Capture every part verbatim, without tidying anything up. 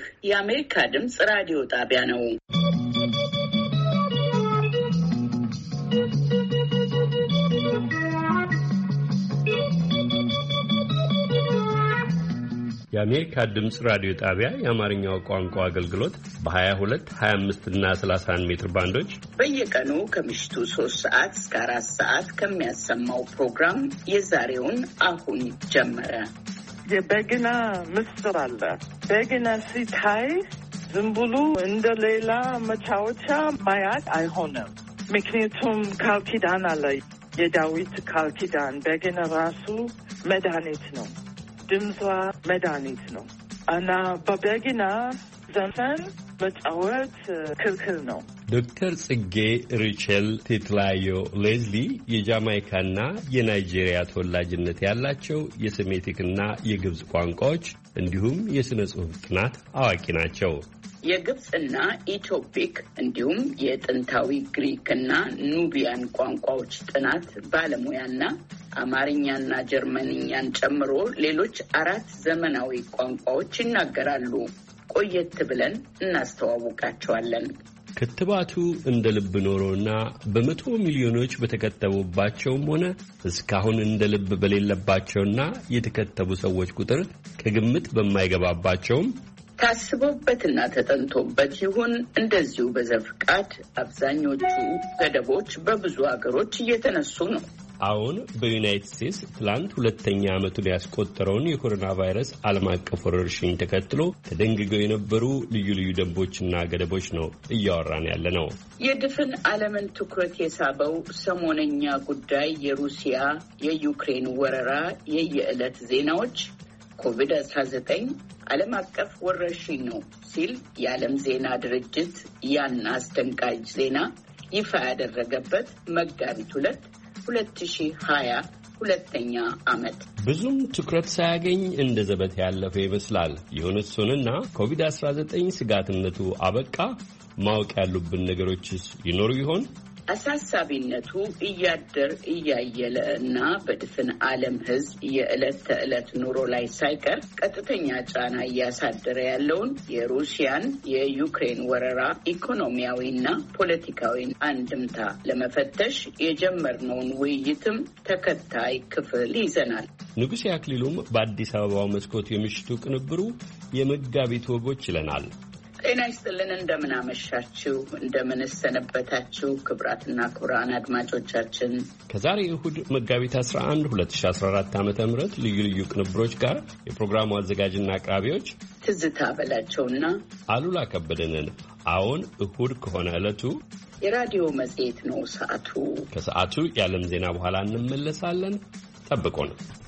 የአሜሪካ ድምጽ ራዲዮ ጣቢያ ነው። የአሜሪካ ድምጽ ራዲዮ ጣቢያ የአማርኛው ቋንቋ አገልግሎት በ22፣ ሃያ አምስት እና ሰላሳ አንድ ሜትር ባንዶች በየቀኑ ከምሽቱ ሶስት ሰዓት እስከ አራት ሰዓት ከሚያሰማው ፕሮግራም የዛሬውን አሁን ጀመረ። የበግና ምስር አለ። በግና ሲታይ ዝም ብሎ እንደ ሌላ መጫወቻ ማየት አይሆንም። ምክንያቱም ቃል ኪዳን አለ፣ የዳዊት ቃል ኪዳን። በግና ራሱ መድኃኒት ነው፣ ድምጿ መድኃኒት ነው እና በበግና ዘፈን መጫወት ክልክል ነው። ዶክተር ጽጌ ሪቸል ቴትላዮ ሌዝሊ የጃማይካና የናይጄሪያ ተወላጅነት ያላቸው የሴሜቲክና የግብጽ ቋንቋዎች እንዲሁም የሥነ ጽሑፍ ጥናት አዋቂ ናቸው። የግብጽና ኢትዮፒክ እንዲሁም የጥንታዊ ግሪክና ኑቢያን ቋንቋዎች ጥናት ባለሙያና አማርኛና ጀርመንኛን ጨምሮ ሌሎች አራት ዘመናዊ ቋንቋዎች ይናገራሉ። ቆየት ብለን እናስተዋውቃቸዋለን። ክትባቱ እንደ ልብ ኖሮና በመቶ ሚሊዮኖች በተከተቡባቸውም ሆነ እስካሁን እንደ ልብ በሌለባቸውና የተከተቡ ሰዎች ቁጥር ከግምት በማይገባባቸውም ታስቦበትና ተጠንቶበት ይሁን እንደዚሁ በዘፈቃድ አብዛኞቹ ገደቦች በብዙ አገሮች እየተነሱ ነው። አሁን በዩናይትድ ስቴትስ ትላንት ሁለተኛ ዓመቱን ያስቆጠረውን የኮሮና ቫይረስ ዓለም አቀፍ ወረርሽኝ ተከትሎ ተደንግገው የነበሩ ልዩ ልዩ ደንቦችና ገደቦች ነው እያወራን ያለ ነው። የድፍን ዓለምን ትኩረት የሳበው ሰሞነኛ ጉዳይ የሩሲያ የዩክሬን ወረራ የየዕለት ዜናዎች ኮቪድ አስራ ዘጠኝ ዓለም አቀፍ ወረርሽኝ ነው ሲል የዓለም ዜና ድርጅት ያን አስደንጋጭ ዜና ይፋ ያደረገበት መጋቢት ሁለት ሁለት ሺህ ሀያ ሁለተኛ ዓመት ብዙም ትኩረት ሳያገኝ እንደ ዘበት ያለፈ ይመስላል። የሆነስ ሆነና ኮቪድ አስራ ዘጠኝ ስጋትነቱ አበቃ። ማወቅ ያሉብን ነገሮችስ ይኖሩ ይሆን? አሳሳቢነቱ እያደር እያየለ እና በድፍን ዓለም ሕዝብ የዕለት ተዕለት ኑሮ ላይ ሳይቀር ቀጥተኛ ጫና እያሳደረ ያለውን የሩሲያን የዩክሬን ወረራ ኢኮኖሚያዊና ፖለቲካዊ አንድምታ ለመፈተሽ የጀመርነውን ውይይትም ተከታይ ክፍል ይዘናል። ንጉሴ አክሊሉም በአዲስ አበባው መስኮት የምሽቱ ቅንብሩ የመጋቢት ወጎች ይለናል። ጤና ይስጥልን። እንደምን አመሻችሁ፣ እንደምን ሰነበታችሁ ክቡራትና ክቡራን አድማጮቻችን። ከዛሬ እሁድ መጋቢት አስራ አንድ ሁለት ሺህ አስራ አራት ዓመተ ምህረት ልዩ ልዩ ቅንብሮች ጋር የፕሮግራሙ አዘጋጅና አቅራቢዎች ትዝታ በላቸውና አሉላ ከበደንን። አሁን እሁድ ከሆነ ዕለቱ የራዲዮ መጽሔት ነው። ሰዓቱ ከሰዓቱ የዓለም ዜና በኋላ እንመለሳለን። ጠብቁን።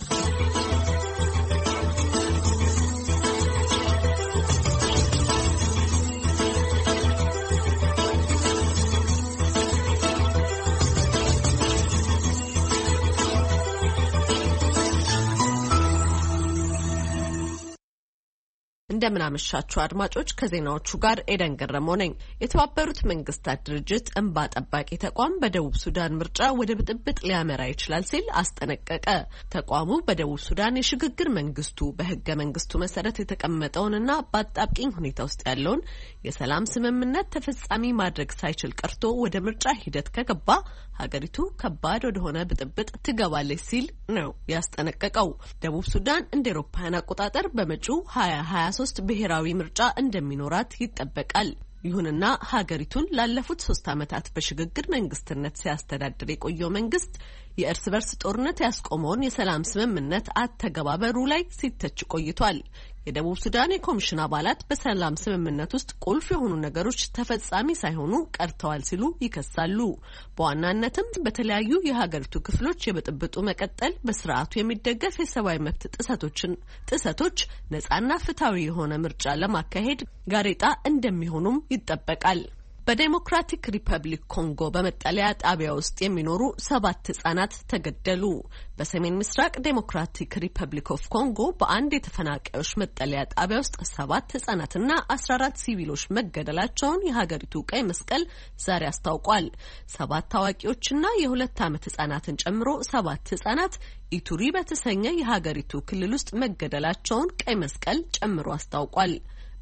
እንደምን አመሻችሁ አድማጮች፣ ከዜናዎቹ ጋር ኤደን ገረመው ነኝ። የተባበሩት መንግስታት ድርጅት እንባ ጠባቂ ተቋም በደቡብ ሱዳን ምርጫ ወደ ብጥብጥ ሊያመራ ይችላል ሲል አስጠነቀቀ። ተቋሙ በደቡብ ሱዳን የሽግግር መንግስቱ በህገ መንግስቱ መሰረት የተቀመጠውንና በአጣብቂኝ ሁኔታ ውስጥ ያለውን የሰላም ስምምነት ተፈጻሚ ማድረግ ሳይችል ቀርቶ ወደ ምርጫ ሂደት ከገባ ሀገሪቱ ከባድ ወደሆነ ብጥብጥ ትገባለች ሲል ነው ያስጠነቀቀው። ደቡብ ሱዳን እንደ አውሮፓውያን አቆጣጠር በመጪው ሀያ ሀያ ሶስት ብሔራዊ ምርጫ እንደሚኖራት ይጠበቃል። ይሁንና ሀገሪቱን ላለፉት ሶስት ዓመታት በሽግግር መንግስትነት ሲያስተዳድር የቆየው መንግስት የእርስ በርስ ጦርነት ያስቆመውን የሰላም ስምምነት አተገባበሩ ላይ ሲተች ቆይቷል። የደቡብ ሱዳን የኮሚሽን አባላት በሰላም ስምምነት ውስጥ ቁልፍ የሆኑ ነገሮች ተፈጻሚ ሳይሆኑ ቀርተዋል ሲሉ ይከሳሉ። በዋናነትም በተለያዩ የሀገሪቱ ክፍሎች የብጥብጡ መቀጠል በስርዓቱ የሚደገፍ የሰብአዊ መብት ጥሰቶችን ጥሰቶች ነጻና ፍትሃዊ የሆነ ምርጫ ለማካሄድ ጋሬጣ እንደሚሆኑም ይጠበቃል። በዴሞክራቲክ ሪፐብሊክ ኮንጎ በመጠለያ ጣቢያ ውስጥ የሚኖሩ ሰባት ህጻናት ተገደሉ። በሰሜን ምስራቅ ዴሞክራቲክ ሪፐብሊክ ኦፍ ኮንጎ በአንድ የተፈናቃዮች መጠለያ ጣቢያ ውስጥ ሰባት ህጻናትና አስራ አራት ሲቪሎች መገደላቸውን የሀገሪቱ ቀይ መስቀል ዛሬ አስታውቋል። ሰባት ታዋቂዎችና የሁለት ዓመት ህጻናትን ጨምሮ ሰባት ህጻናት ኢቱሪ በተሰኘ የሀገሪቱ ክልል ውስጥ መገደላቸውን ቀይ መስቀል ጨምሮ አስታውቋል።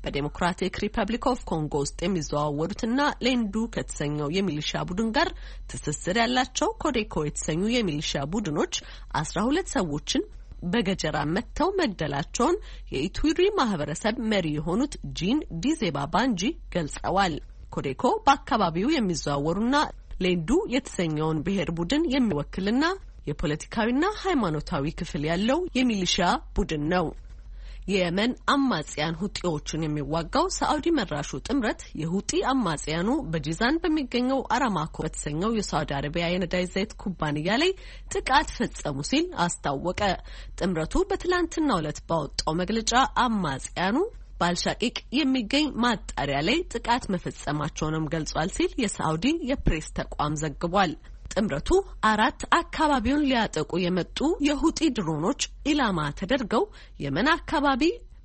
በዴሞክራቲክ ሪፐብሊክ ኦፍ ኮንጎ ውስጥ የሚዘዋወሩትና ሌንዱ ከተሰኘው የሚሊሻ ቡድን ጋር ትስስር ያላቸው ኮዴኮ የተሰኙ የሚሊሻ ቡድኖች አስራ ሁለት ሰዎችን በገጀራ መተው መግደላቸውን የኢቱሪ ማህበረሰብ መሪ የሆኑት ጂን ዲዜባ ባንጂ ገልጸዋል። ኮዴኮ በአካባቢው የሚዘዋወሩና ሌንዱ የተሰኘውን ብሔር ቡድን የሚወክልና የፖለቲካዊና ሃይማኖታዊ ክፍል ያለው የሚሊሻ ቡድን ነው። የየመን አማጽያን ሁጢዎችን የሚዋጋው ሳዑዲ መራሹ ጥምረት የሁጢ አማጽያኑ በጂዛን በሚገኘው አራማኮ በተሰኘው የሳዑዲ አረቢያ የነዳጅ ዘይት ኩባንያ ላይ ጥቃት ፈጸሙ ሲል አስታወቀ። ጥምረቱ በትላንትናው ዕለት ባወጣው መግለጫ አማጽያኑ ባልሻቂቅ የሚገኝ ማጣሪያ ላይ ጥቃት መፈጸማቸውንም ገልጿል ሲል የሳዑዲ የፕሬስ ተቋም ዘግቧል። ጥምረቱ አራት አካባቢውን ሊያጠቁ የመጡ የሁጢ ድሮኖች ኢላማ ተደርገው የመን አካባቢ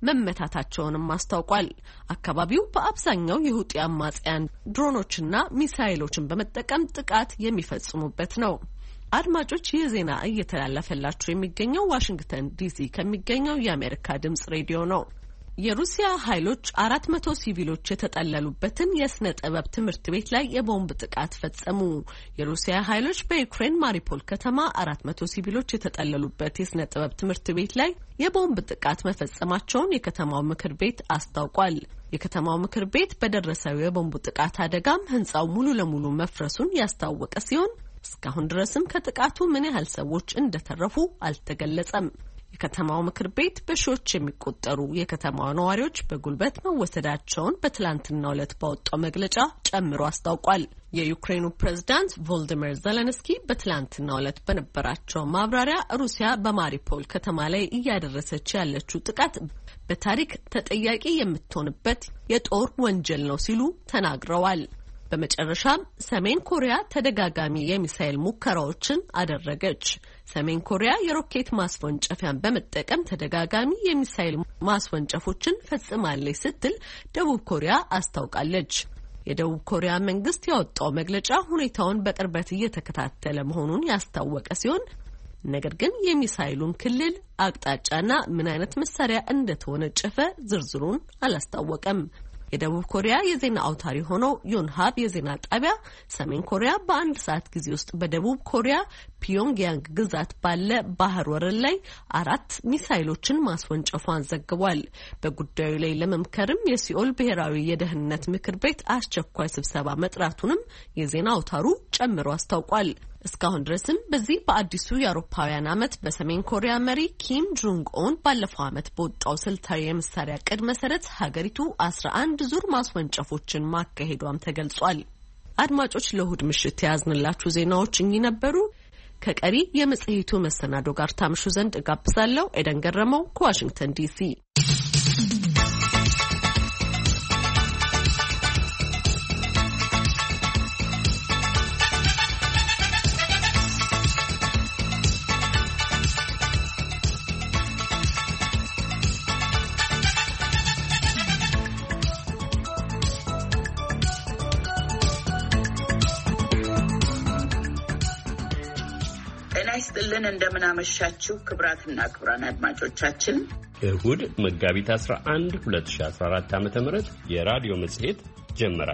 መመታታቸውንም አስታውቋል። አካባቢው በአብዛኛው የሁጢ አማጽያን ድሮኖችና ሚሳይሎችን በመጠቀም ጥቃት የሚፈጽሙበት ነው። አድማጮች፣ ይህ ዜና እየተላለፈላችሁ የሚገኘው ዋሽንግተን ዲሲ ከሚገኘው የአሜሪካ ድምጽ ሬዲዮ ነው። የሩሲያ ኃይሎች አራት መቶ ሲቪሎች የተጠለሉበትን የስነ ጥበብ ትምህርት ቤት ላይ የቦምብ ጥቃት ፈጸሙ። የሩሲያ ኃይሎች በዩክሬን ማሪፖል ከተማ አራት መቶ ሲቪሎች የተጠለሉበት የስነ ጥበብ ትምህርት ቤት ላይ የቦምብ ጥቃት መፈጸማቸውን የከተማው ምክር ቤት አስታውቋል። የከተማው ምክር ቤት በደረሰው የቦምብ ጥቃት አደጋም ህንጻው ሙሉ ለሙሉ መፍረሱን ያስታወቀ ሲሆን እስካሁን ድረስም ከጥቃቱ ምን ያህል ሰዎች እንደተረፉ አልተገለጸም። የከተማው ምክር ቤት በሺዎች የሚቆጠሩ የከተማው ነዋሪዎች በጉልበት መወሰዳቸውን በትላንትናው ዕለት ባወጣው መግለጫ ጨምሮ አስታውቋል። የዩክሬኑ ፕሬዝዳንት ቮልዲሚር ዜሌንስኪ በትላንትናው ዕለት በነበራቸው ማብራሪያ ሩሲያ በማሪፖል ከተማ ላይ እያደረሰች ያለችው ጥቃት በታሪክ ተጠያቂ የምትሆንበት የጦር ወንጀል ነው ሲሉ ተናግረዋል። በመጨረሻም ሰሜን ኮሪያ ተደጋጋሚ የሚሳኤል ሙከራዎችን አደረገች። ሰሜን ኮሪያ የሮኬት ማስወንጨፊያን በመጠቀም ተደጋጋሚ የሚሳኤል ማስወንጨፎችን ፈጽማለች ስትል ደቡብ ኮሪያ አስታውቃለች። የደቡብ ኮሪያ መንግስት ያወጣው መግለጫ ሁኔታውን በቅርበት እየተከታተለ መሆኑን ያስታወቀ ሲሆን ነገር ግን የሚሳኤሉን ክልል አቅጣጫና ምን አይነት መሳሪያ እንደተወነጨፈ ዝርዝሩን አላስታወቀም። የደቡብ ኮሪያ የዜና አውታሪ ሆነው ዮንሃብ የዜና ጣቢያ ሰሜን ኮሪያ በአንድ ሰዓት ጊዜ ውስጥ በደቡብ ኮሪያ ፒዮንግያንግ ግዛት ባለ ባህር ወረል ላይ አራት ሚሳይሎችን ማስወንጨፏን ዘግቧል። በጉዳዩ ላይ ለመምከርም የሲኦል ብሔራዊ የደህንነት ምክር ቤት አስቸኳይ ስብሰባ መጥራቱንም የዜና አውታሩ ጨምሮ አስታውቋል። እስካሁን ድረስም በዚህ በአዲሱ የአውሮፓውያን ዓመት በሰሜን ኮሪያ መሪ ኪም ጆንግ ኡን ባለፈው ዓመት በወጣው ስልታዊ የመሳሪያ ዕቅድ መሰረት ሀገሪቱ አስራ አንድ ዙር ማስወንጨፎችን ማካሄዷም ተገልጿል። አድማጮች፣ ለእሁድ ምሽት የያዝንላችሁ ዜናዎች እኚህ ነበሩ። ከቀሪ የመጽሔቱ መሰናዶ ጋር ታምሹ ዘንድ እጋብዛለሁ። ኤደን ገረመው ከዋሽንግተን ዲሲ። ይስጥልን እንደምን አመሻችሁ ክብራትና ክብራን አድማጮቻችን። እሁድ መጋቢት አስራ አንድ ሁለት ሺህ አስራ አራት ዓመተ ምህረት የራዲዮ መጽሔት ጀመረ።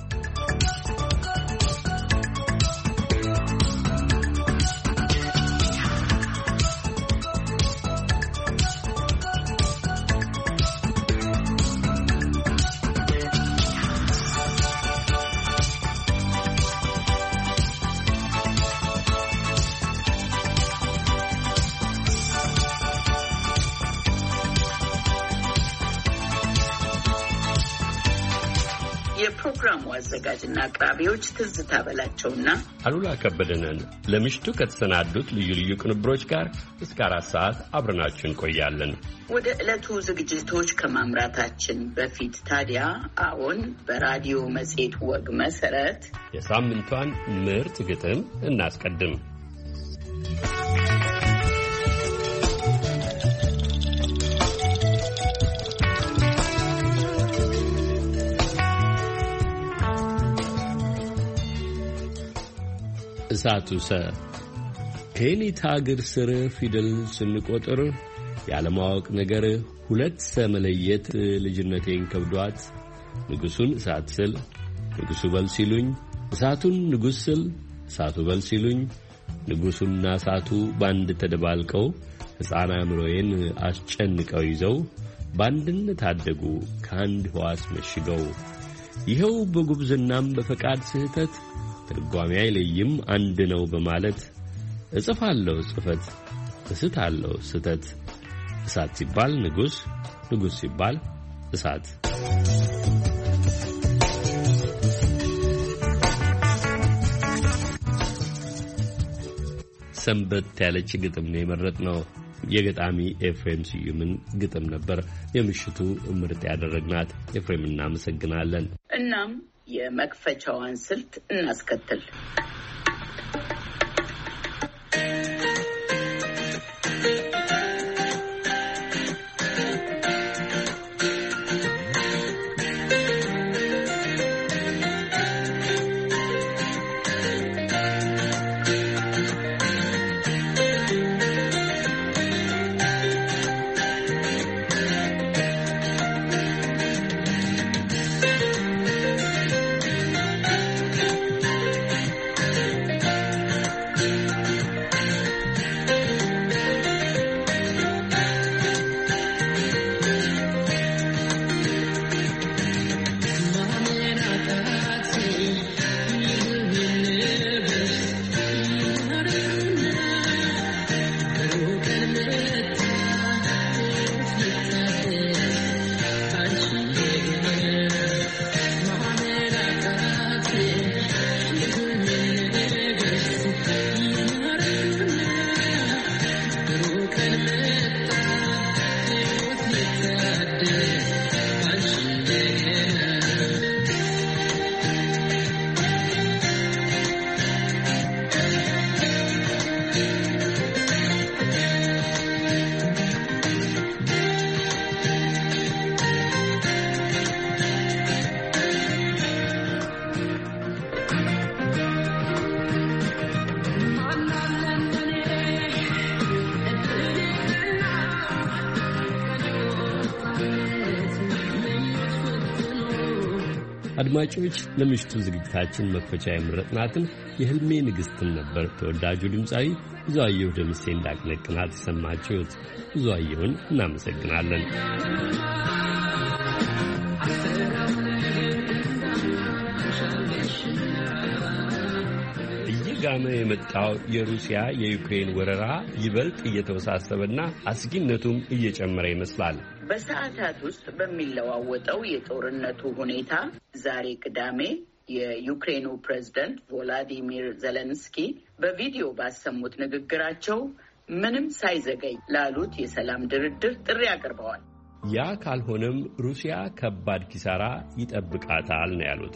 የፕሮግራሙ አዘጋጅና አቅራቢዎች ትዝታ በላቸውና አሉላ ከበደነን። ለምሽቱ ከተሰናዱት ልዩ ልዩ ቅንብሮች ጋር እስከ አራት ሰዓት አብረናችሁ እንቆያለን። ወደ ዕለቱ ዝግጅቶች ከማምራታችን በፊት ታዲያ አሁን በራዲዮ መጽሔት ወግ መሰረት የሳምንቷን ምርጥ ግጥም እናስቀድም። እሳቱሰ ከኔታ እግር ስር ፊደል ስንቆጥር ያለማወቅ ነገር ሁለት ሰመለየት ልጅነቴን ከብዷት ንጉሱን እሳት ስል ንጉሱ በል ሲሉኝ እሳቱን ንጉስ ስል እሳቱ በል ሲሉኝ ንጉሱና እሳቱ ባንድ ተደባልቀው ሕፃን አእምሮዬን አስጨንቀው ይዘው ባንድነት አደጉ ከአንድ ሕዋስ መሽገው ይኸው በጉብዝናም በፈቃድ ስህተት ትርጓሜ አይለይም አንድ ነው በማለት እጽፋለሁ ጽፈት እስታለሁ ስተት እሳት ሲባል ንጉስ ንጉስ ሲባል እሳት ሰንበት ያለች ግጥም ነው የመረጥነው። የገጣሚ ኤፍሬም ስዩምን ግጥም ነበር የምሽቱ ምርጥ ያደረግናት። ኤፍሬም እናመሰግናለን። እናም የመክፈቻዋን ስልት እናስከትል። አድማጮች ለምሽቱ ዝግጅታችን መክፈቻ የምረጥናትን የህልሜ ንግስትን ነበር ተወዳጁ ድምጻዊ ብዙአየሁ ደምሴ እንዳቀነቀናት ሰማችሁት። ብዙአየሁን እናመሰግናለን። እየጋመ የመጣው የሩሲያ የዩክሬን ወረራ ይበልጥ እየተወሳሰበና አስጊነቱም እየጨመረ ይመስላል። በሰዓታት ውስጥ በሚለዋወጠው የጦርነቱ ሁኔታ ዛሬ ቅዳሜ የዩክሬኑ ፕሬዝዳንት ቮሎዲሚር ዜሌንስኪ በቪዲዮ ባሰሙት ንግግራቸው ምንም ሳይዘገይ ላሉት የሰላም ድርድር ጥሪ አቅርበዋል። ያ ካልሆነም ሩሲያ ከባድ ኪሳራ ይጠብቃታል ነው ያሉት።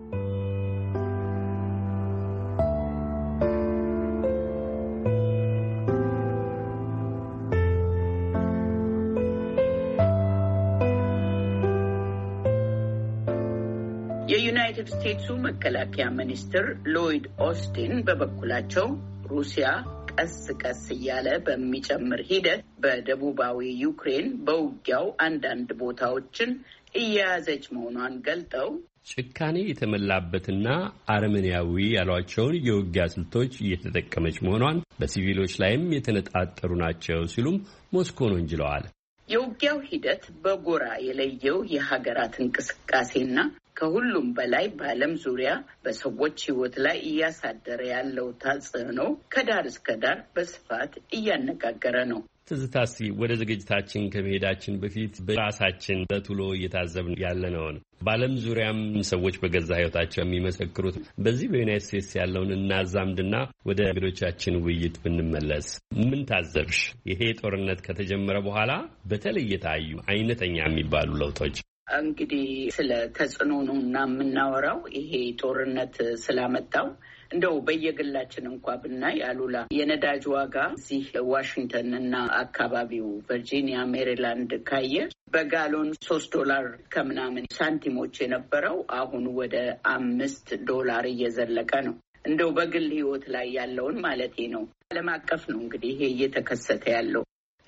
የዩናይትድ ስቴትሱ መከላከያ ሚኒስትር ሎይድ ኦስቲን በበኩላቸው ሩሲያ ቀስ ቀስ እያለ በሚጨምር ሂደት በደቡባዊ ዩክሬን በውጊያው አንዳንድ ቦታዎችን እየያዘች መሆኗን ገልጠው ጭካኔ የተመላበትና አረመኔያዊ ያሏቸውን የውጊያ ስልቶች እየተጠቀመች መሆኗን በሲቪሎች ላይም የተነጣጠሩ ናቸው ሲሉም ሞስኮን ወንጅለዋል። የውጊያው ሂደት በጎራ የለየው የሀገራት እንቅስቃሴና ከሁሉም በላይ በዓለም ዙሪያ በሰዎች ሕይወት ላይ እያሳደረ ያለው ተጽዕኖ ከዳር እስከ ዳር በስፋት እያነጋገረ ነው። ትዝታሲ ወደ ዝግጅታችን ከመሄዳችን በፊት በራሳችን በቱሎ እየታዘብን ያለነውን በዓለም ዙሪያም ሰዎች በገዛ ሕይወታቸው የሚመሰክሩት በዚህ በዩናይትድ ስቴትስ ያለውን እናዛምድና ወደ እንግዶቻችን ውይይት ብንመለስ ምን ታዘብሽ? ይሄ ጦርነት ከተጀመረ በኋላ በተለይ የታዩ አይነተኛ የሚባሉ ለውጦች? እንግዲህ ስለ ተጽዕኖ ነው እና የምናወራው ይሄ ጦርነት ስላመጣው እንደው በየግላችን እንኳ ብናይ አሉላ የነዳጅ ዋጋ እዚህ ዋሽንግተን እና አካባቢው ቨርጂኒያ፣ ሜሪላንድ ካየ በጋሎን ሶስት ዶላር ከምናምን ሳንቲሞች የነበረው አሁን ወደ አምስት ዶላር እየዘለቀ ነው። እንደው በግል ሕይወት ላይ ያለውን ማለቴ ነው። ዓለም አቀፍ ነው እንግዲህ ይሄ እየተከሰተ ያለው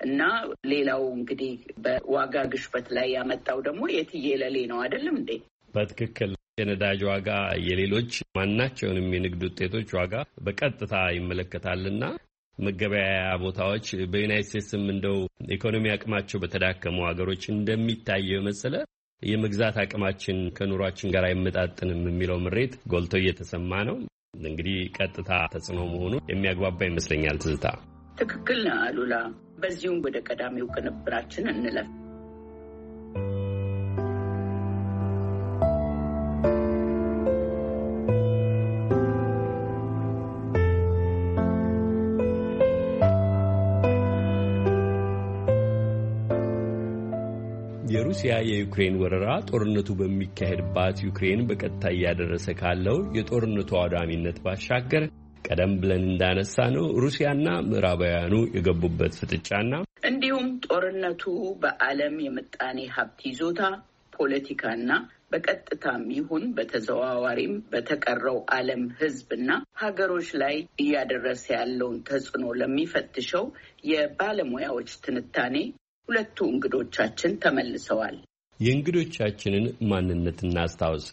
እና ሌላው እንግዲህ በዋጋ ግሽበት ላይ ያመጣው ደግሞ የትየለሌ ነው አይደለም እንዴ? በትክክል የነዳጅ ዋጋ የሌሎች ማናቸውንም የንግድ ውጤቶች ዋጋ በቀጥታ ይመለከታልና መገበያያ ቦታዎች በዩናይትድ ስቴትስም እንደው ኢኮኖሚ አቅማቸው በተዳከሙ ሀገሮች እንደሚታየው መሰለ የመግዛት አቅማችን ከኑሯችን ጋር አይመጣጥንም የሚለው ምሬት ጎልቶ እየተሰማ ነው። እንግዲህ ቀጥታ ተጽዕኖ መሆኑ የሚያግባባ ይመስለኛል። ትዝታ ትክክል ነው አሉላ። በዚሁም ወደ ቀዳሚው ቅንብራችን እንለፍ። የሩሲያ የዩክሬን ወረራ ጦርነቱ በሚካሄድባት ዩክሬን በቀጥታ እያደረሰ ካለው የጦርነቱ አውዳሚነት ባሻገር ቀደም ብለን እንዳነሳ ነው ሩሲያና ምዕራባውያኑ የገቡበት ፍጥጫና እንዲሁም ጦርነቱ በዓለም የምጣኔ ሀብት ይዞታ፣ ፖለቲካና በቀጥታም ይሁን በተዘዋዋሪም በተቀረው ዓለም ሕዝብና ሀገሮች ላይ እያደረሰ ያለውን ተጽዕኖ ለሚፈትሸው የባለሙያዎች ትንታኔ ሁለቱ እንግዶቻችን ተመልሰዋል። የእንግዶቻችንን ማንነት እናስታውስ።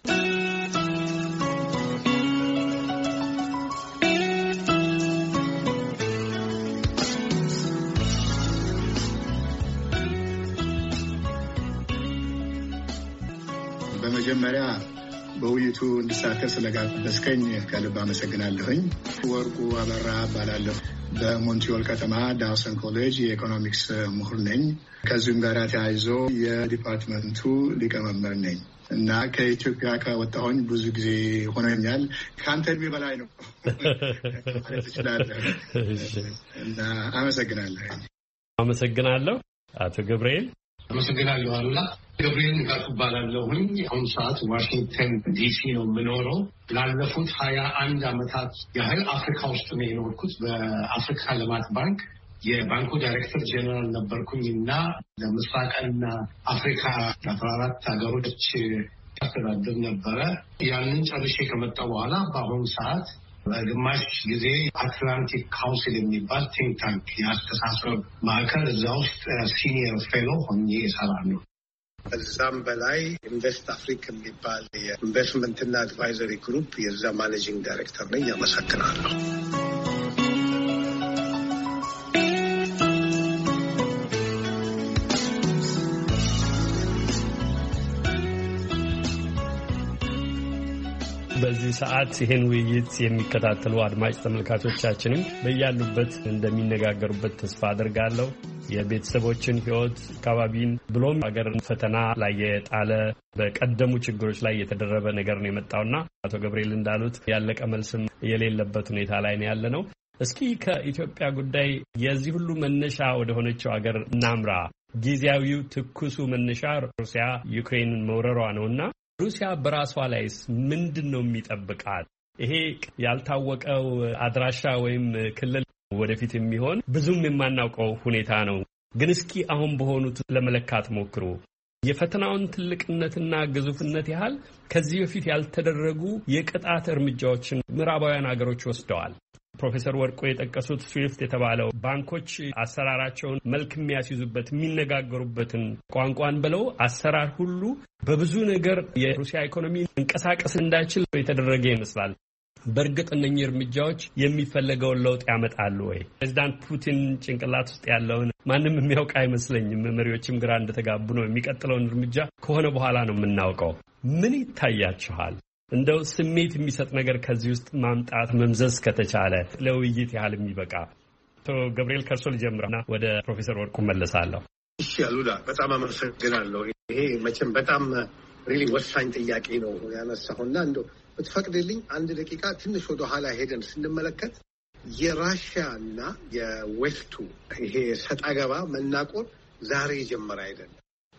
በመጀመሪያ በውይይቱ እንድሳተፍ ስለጋበዝከኝ ከልብ አመሰግናለሁኝ። ወርቁ አበራ እባላለሁ። በሞንትሪዮል ከተማ ዳውሰን ኮሌጅ የኢኮኖሚክስ ምሁር ነኝ። ከዚሁም ጋር ተያይዞ የዲፓርትመንቱ ሊቀመንበር ነኝ እና ከኢትዮጵያ ከወጣሁኝ ብዙ ጊዜ ሆነኛል። ከአንተ እድሜ በላይ ነው ማለት ትችላለህ። እና አመሰግናለሁ። አመሰግናለሁ አቶ ገብርኤል። አመሰግናለሁ አሉላ። ገብርኤል ንጋቱ እባላለሁኝ። አሁን ሰዓት ዋሽንግተን ዲሲ ነው የምኖረው። ላለፉት ሀያ አንድ አመታት ያህል አፍሪካ ውስጥ ነው የኖርኩት። በአፍሪካ ልማት ባንክ የባንኩ ዳይሬክተር ጀነራል ነበርኩኝ እና ለምስራቅና አፍሪካ አስራ አራት ሀገሮች ያስተዳድር ነበረ። ያንን ጨርሼ ከመጣ በኋላ በአሁኑ ሰዓት በግማሽ ጊዜ አትላንቲክ ካውንስል የሚባል ቲንክ ታንክ የአስተሳሰብ ማዕከል እዛ ውስጥ ሲኒየር ፌሎ ሆኜ እሰራለሁ። ከዛም በላይ ኢንቨስት አፍሪካ የሚባል የኢንቨስትመንትና አድቫይዘሪ ግሩፕ የዛ ማኔጂንግ ዳይሬክተር ነኝ። አመሰግናለሁ። በዚህ ሰዓት ይህን ውይይት የሚከታተሉ አድማጭ ተመልካቾቻችንም በያሉበት እንደሚነጋገሩበት ተስፋ አድርጋለሁ። የቤተሰቦችን ሕይወት፣ አካባቢን ብሎም ሀገርን ፈተና ላይ የጣለ በቀደሙ ችግሮች ላይ የተደረበ ነገር ነው የመጣውና አቶ ገብርኤል እንዳሉት ያለቀ መልስም የሌለበት ሁኔታ ላይ ነው ያለ ነው። እስኪ ከኢትዮጵያ ጉዳይ የዚህ ሁሉ መነሻ ወደ ሆነችው ሀገር እናምራ። ጊዜያዊው ትኩሱ መነሻ ሩሲያ ዩክሬንን መውረሯ ነውና ሩሲያ በራሷ ላይስ ምንድን ነው የሚጠብቃት? ይሄ ያልታወቀው አድራሻ ወይም ክልል ወደፊት የሚሆን ብዙም የማናውቀው ሁኔታ ነው። ግን እስኪ አሁን በሆኑት ለመለካት ሞክሩ። የፈተናውን ትልቅነትና ግዙፍነት ያህል ከዚህ በፊት ያልተደረጉ የቅጣት እርምጃዎችን ምዕራባውያን ሀገሮች ወስደዋል። ፕሮፌሰር ወርቆ የጠቀሱት ስዊፍት የተባለው ባንኮች አሰራራቸውን መልክ የሚያስይዙበት የሚነጋገሩበትን ቋንቋን ብለው አሰራር ሁሉ በብዙ ነገር የሩሲያ ኢኮኖሚ እንቀሳቀስ እንዳይችል የተደረገ ይመስላል። በእርግጥ እነኚህ እርምጃዎች የሚፈለገውን ለውጥ ያመጣሉ ወይ? ፕሬዚዳንት ፑቲን ጭንቅላት ውስጥ ያለውን ማንም የሚያውቅ አይመስለኝም። መሪዎችም ግራ እንደተጋቡ ነው። የሚቀጥለውን እርምጃ ከሆነ በኋላ ነው የምናውቀው። ምን ይታያችኋል? እንደው ስሜት የሚሰጥ ነገር ከዚህ ውስጥ ማምጣት መምዘዝ ከተቻለ ለውይይት ያህል የሚበቃ። አቶ ገብርኤል ከርሶ ልጀምርና ወደ ፕሮፌሰር ወርቁ መለሳለሁ። እሺ አሉላ፣ በጣም አመሰግናለሁ። ይሄ መቼም በጣም ሪሊ ወሳኝ ጥያቄ ነው ያነሳሁና እንደው ብትፈቅድልኝ አንድ ደቂቃ ትንሽ ወደ ኋላ ሄደን ስንመለከት የራሽያና የዌስቱ ይሄ ሰጣ ገባ መናቆር ዛሬ ጀመረ አይደለም።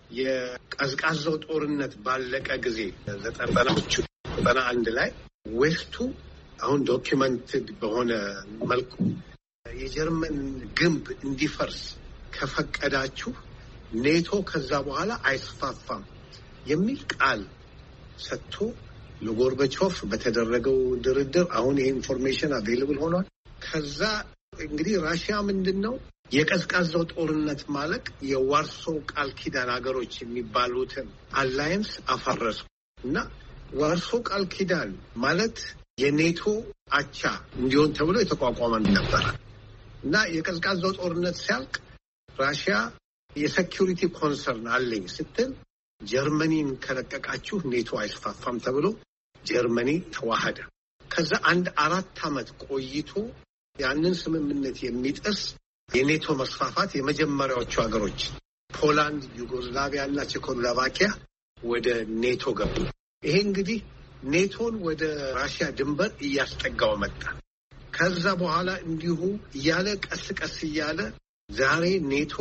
የቀዝቃዛው ጦርነት ባለቀ ጊዜ ዘጠናዎቹ ዘጠና አንድ ላይ ዌስቱ አሁን ዶኪመንትድ በሆነ መልኩ የጀርመን ግንብ እንዲፈርስ ከፈቀዳችሁ ኔቶ ከዛ በኋላ አይስፋፋም የሚል ቃል ሰጥቶ ለጎርባቾቭ በተደረገው ድርድር አሁን ይሄ ኢንፎርሜሽን አቬይላብል ሆኗል። ከዛ እንግዲህ ራሽያ ምንድነው የቀዝቃዛው ጦርነት ማለቅ የዋርሶ ቃል ኪዳን ሀገሮች የሚባሉትን አላይንስ አፈረሱ እና ዋርሶ ቃል ኪዳን ማለት የኔቶ አቻ እንዲሆን ተብሎ የተቋቋመ ነበር እና የቀዝቃዛው ጦርነት ሲያልቅ ራሽያ የሴኩሪቲ ኮንሰርን አለኝ ስትል ጀርመኒን ከለቀቃችሁ ኔቶ አይስፋፋም ተብሎ ጀርመኒ ተዋሃደ። ከዛ አንድ አራት ዓመት ቆይቶ ያንን ስምምነት የሚጥስ የኔቶ መስፋፋት የመጀመሪያዎቹ ሀገሮች ፖላንድ፣ ዩጎዝላቪያ እና ቼኮስሎቫኪያ ወደ ኔቶ ገቡ። ይሄ እንግዲህ ኔቶን ወደ ራሽያ ድንበር እያስጠጋው መጣ። ከዛ በኋላ እንዲሁ እያለ ቀስ ቀስ እያለ ዛሬ ኔቶ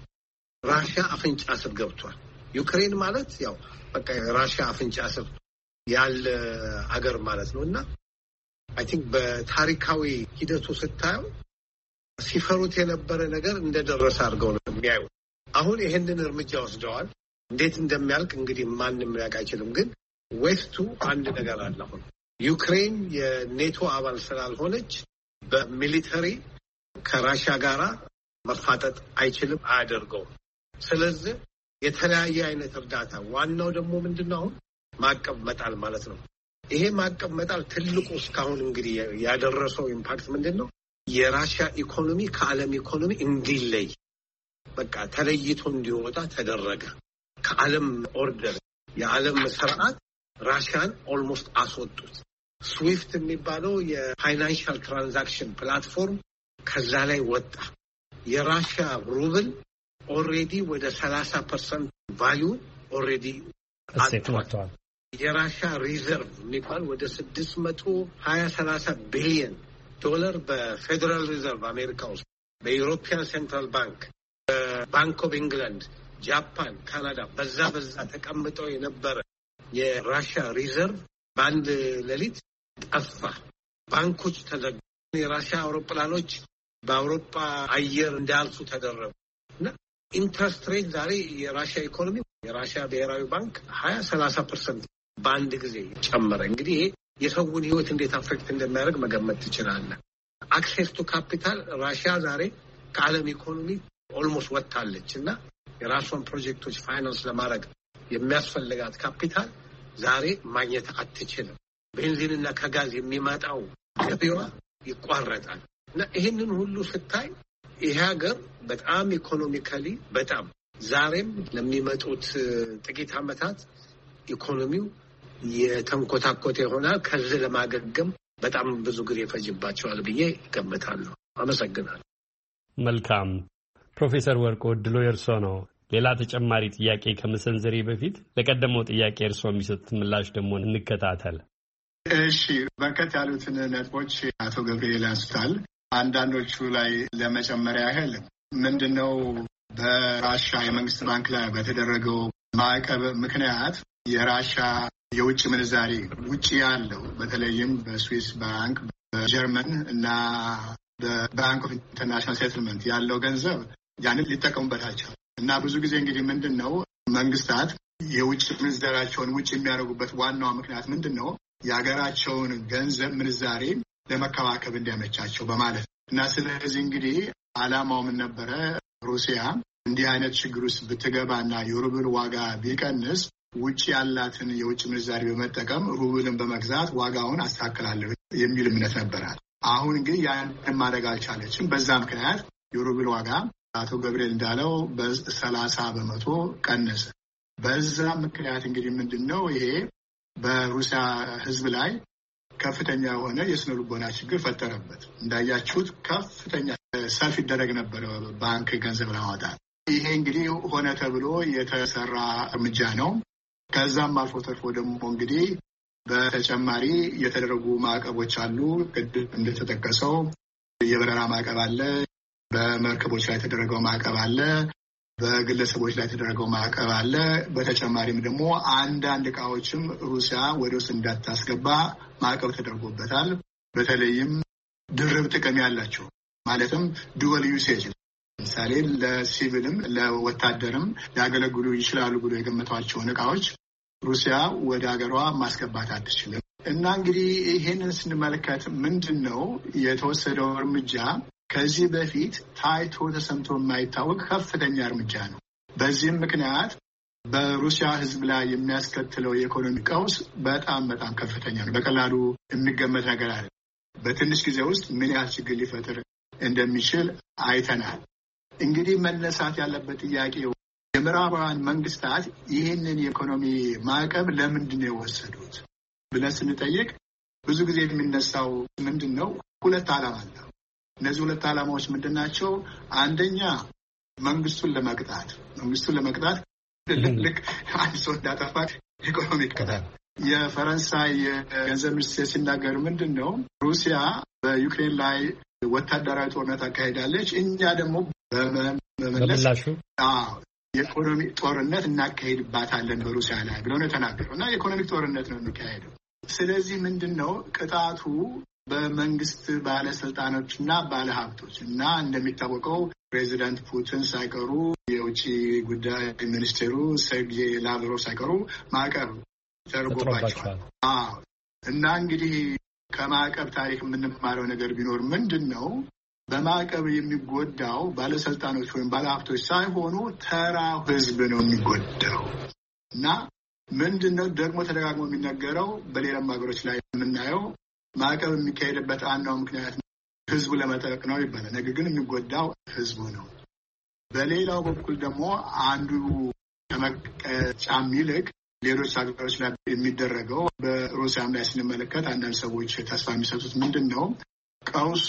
ራሽያ አፍንጫ ስር ገብቷል። ዩክሬን ማለት ያው በቃ ራሽያ አፍንጫ ስር ያለ አገር ማለት ነውና አይ ቲንክ በታሪካዊ ሂደቱ ስታየው ሲፈሩት የነበረ ነገር እንደደረሰ አድርገው ነው የሚያዩ። አሁን ይሄንን እርምጃ ወስደዋል። እንዴት እንደሚያልቅ እንግዲህ ማንም ሊያውቅ አይችልም። ግን ዌስቱ አንድ ነገር አለ። አሁን ዩክሬን የኔቶ አባል ስላልሆነች በሚሊተሪ ከራሽያ ጋራ መፋጠጥ አይችልም፣ አያደርገውም። ስለዚህ የተለያየ አይነት እርዳታ ዋናው ደግሞ ምንድነው አሁን ማዕቀብ መጣል ማለት ነው። ይሄ ማዕቀብ መጣል ትልቁ እስካሁን እንግዲህ ያደረሰው ኢምፓክት ምንድነው? የራሽያ ኢኮኖሚ ከዓለም ኢኮኖሚ እንዲለይ በቃ ተለይቶ እንዲወጣ ተደረገ። ከዓለም ኦርደር የዓለም ስርዓት ራሽያን ኦልሞስት አስወጡት። ስዊፍት የሚባለው የፋይናንሻል ትራንዛክሽን ፕላትፎርም ከዛ ላይ ወጣ። የራሽያ ሩብል ኦልሬዲ ወደ ሰላሳ ፐርሰንት ቫሊዩ ኦልሬዲ አጥቷል። የራሽያ ሪዘርቭ የሚባል ወደ ስድስት መቶ ሀያ ሰላሳ ቢሊየን ዶላር በፌዴራል ሪዘርቭ አሜሪካ ውስጥ በዩሮፒያን ሴንትራል ባንክ፣ በባንክ ኦፍ ኢንግላንድ፣ ጃፓን፣ ካናዳ በዛ በዛ ተቀምጠው የነበረ የራሽያ ሪዘርቭ በአንድ ሌሊት ጠፋ። ባንኮች ተዘጉ። የራሽያ አውሮፕላኖች በአውሮፓ አየር እንዳያልፉ ተደረጉ እና ኢንትረስት ሬት ዛሬ የራሽያ ኢኮኖሚ የራሽያ ብሔራዊ ባንክ ሀያ ሰላሳ ፐርሰንት በአንድ ጊዜ ጨመረ። እንግዲህ ይሄ የሰውን ህይወት እንዴት አፌክት እንደሚያደርግ መገመት ትችላለህ። አክሴስ ቱ ካፒታል ራሽያ ዛሬ ከዓለም ኢኮኖሚ ኦልሞስት ወጥታለች እና የራሷን ፕሮጀክቶች ፋይናንስ ለማድረግ የሚያስፈልጋት ካፒታል ዛሬ ማግኘት አትችልም። ቤንዚንና ከጋዝ የሚመጣው ገቢዋ ይቋረጣል እና ይህንን ሁሉ ስታይ ይሄ ሀገር በጣም ኢኮኖሚካሊ በጣም ዛሬም ለሚመጡት ጥቂት ዓመታት ኢኮኖሚው የተንኮታኮተ ይሆናል። ከዚህ ለማገገም በጣም ብዙ ጊዜ ይፈጅባቸዋል ብዬ እገምታለሁ። አመሰግናለሁ። መልካም ፕሮፌሰር ወርቁ ዕድሉ የእርሶ ነው። ሌላ ተጨማሪ ጥያቄ ከመሰንዘሬ በፊት ለቀደመው ጥያቄ እርሶ የሚሰጡት ምላሽ ደግሞ እንከታተል። እሺ፣ በርከት ያሉትን ነጥቦች አቶ ገብርኤል አንስቷል። አንዳንዶቹ ላይ ለመጨመር ያህል ምንድነው በራሻ የመንግስት ባንክ ላይ በተደረገው ማዕቀብ ምክንያት የራሻ የውጭ ምንዛሪ ውጭ ያለው በተለይም በስዊስ ባንክ፣ በጀርመን እና በባንክ ኦፍ ኢንተርናሽናል ሴትልመንት ያለው ገንዘብ ያንን ሊጠቀሙበታቸው እና ብዙ ጊዜ እንግዲህ ምንድን ነው መንግስታት የውጭ ምንዛሪያቸውን ውጭ የሚያደርጉበት ዋናው ምክንያት ምንድን ነው? የሀገራቸውን ገንዘብ ምንዛሬ ለመከባከብ እንዲያመቻቸው በማለት እና ስለዚህ እንግዲህ ዓላማው ምን ነበረ? ሩሲያ እንዲህ አይነት ችግር ውስጥ ብትገባና የሩብል ዋጋ ቢቀንስ ውጭ ያላትን የውጭ ምንዛሪ በመጠቀም ሩብልን በመግዛት ዋጋውን አስተካክላለሁ የሚል እምነት ነበራል። አሁን ግን ያንን ማድረግ አልቻለችም። በዛ ምክንያት የሩብል ዋጋ አቶ ገብርኤል እንዳለው በሰላሳ በመቶ ቀነሰ። በዛ ምክንያት እንግዲህ ምንድን ነው ይሄ በሩሲያ ሕዝብ ላይ ከፍተኛ የሆነ የስነ ልቦና ችግር ፈጠረበት። እንዳያችሁት ከፍተኛ ሰልፍ ይደረግ ነበረ ባንክ ገንዘብ ለማውጣት። ይሄ እንግዲህ ሆነ ተብሎ የተሰራ እርምጃ ነው። ከዛም አልፎ ተርፎ ደግሞ እንግዲህ በተጨማሪ የተደረጉ ማዕቀቦች አሉ። ቅድም እንደተጠቀሰው የበረራ ማዕቀብ አለ፣ በመርከቦች ላይ የተደረገው ማዕቀብ አለ፣ በግለሰቦች ላይ የተደረገው ማዕቀብ አለ። በተጨማሪም ደግሞ አንዳንድ እቃዎችም ሩሲያ ወደ ውስጥ እንዳታስገባ ማዕቀብ ተደርጎበታል። በተለይም ድርብ ጥቅም ያላቸው ማለትም ዱዋል ዩሴጅ ለምሳሌ ለሲቪልም ለወታደርም ሊያገለግሉ ይችላሉ ብሎ የገመቷቸውን እቃዎች ሩሲያ ወደ ሀገሯ ማስገባት አትችልም። እና እንግዲህ ይሄንን ስንመለከት ምንድን ነው የተወሰደው እርምጃ ከዚህ በፊት ታይቶ ተሰምቶ የማይታወቅ ከፍተኛ እርምጃ ነው። በዚህም ምክንያት በሩሲያ ሕዝብ ላይ የሚያስከትለው የኢኮኖሚ ቀውስ በጣም በጣም ከፍተኛ ነው። በቀላሉ የሚገመት ነገር አለ። በትንሽ ጊዜ ውስጥ ምን ያህል ችግር ሊፈጥር እንደሚችል አይተናል። እንግዲህ መነሳት ያለበት ጥያቄ የምዕራባውያን መንግስታት ይህንን የኢኮኖሚ ማዕቀብ ለምንድን ነው የወሰዱት ብለን ስንጠይቅ ብዙ ጊዜ የሚነሳው ምንድን ነው? ሁለት ዓላማ አለው። እነዚህ ሁለት ዓላማዎች ምንድን ናቸው? አንደኛ መንግስቱን ለመቅጣት መንግስቱን ለመቅጣት ልክ አንድ ሰው እንዳጠፋ ኢኮኖሚ ይቀጣል። የፈረንሳይ የገንዘብ ሚኒስቴር ሲናገር ምንድን ነው ሩሲያ በዩክሬን ላይ ወታደራዊ ጦርነት አካሄዳለች፣ እኛ ደግሞ በመመለስ የኢኮኖሚ ጦርነት እናካሄድባታለን በሩሲያ ላይ ብለው ነው የተናገረው እና የኢኮኖሚክ ጦርነት ነው የሚካሄደው። ስለዚህ ምንድን ነው ቅጣቱ በመንግስት ባለስልጣኖች እና ባለሀብቶች እና እንደሚታወቀው ፕሬዚዳንት ፑቲን ሳይቀሩ የውጭ ጉዳይ ሚኒስቴሩ ሰርጌይ ላቭሮቭ ሳይቀሩ ማዕቀብ ተደርጎባቸዋል። እና እንግዲህ ከማዕቀብ ታሪክ የምንማረው ነገር ቢኖር ምንድን ነው በማዕቀብ የሚጎዳው ባለስልጣኖች ወይም ባለሀብቶች ሳይሆኑ ተራ ህዝብ ነው የሚጎዳው። እና ምንድን ነው ደግሞ ተደጋግሞ የሚነገረው በሌላም ሀገሮች ላይ የምናየው ማዕቀብ የሚካሄድበት አንዳው ምክንያት ህዝቡ ለመጠቅ ነው ይባላል። ነገር ግን የሚጎዳው ህዝቡ ነው። በሌላው በኩል ደግሞ አንዱ ከመቀጫም ይልቅ ሌሎች ሀገሮች ላይ የሚደረገው በሩሲያም ላይ ስንመለከት አንዳንድ ሰዎች ተስፋ የሚሰጡት ምንድን ነው ቀውሱ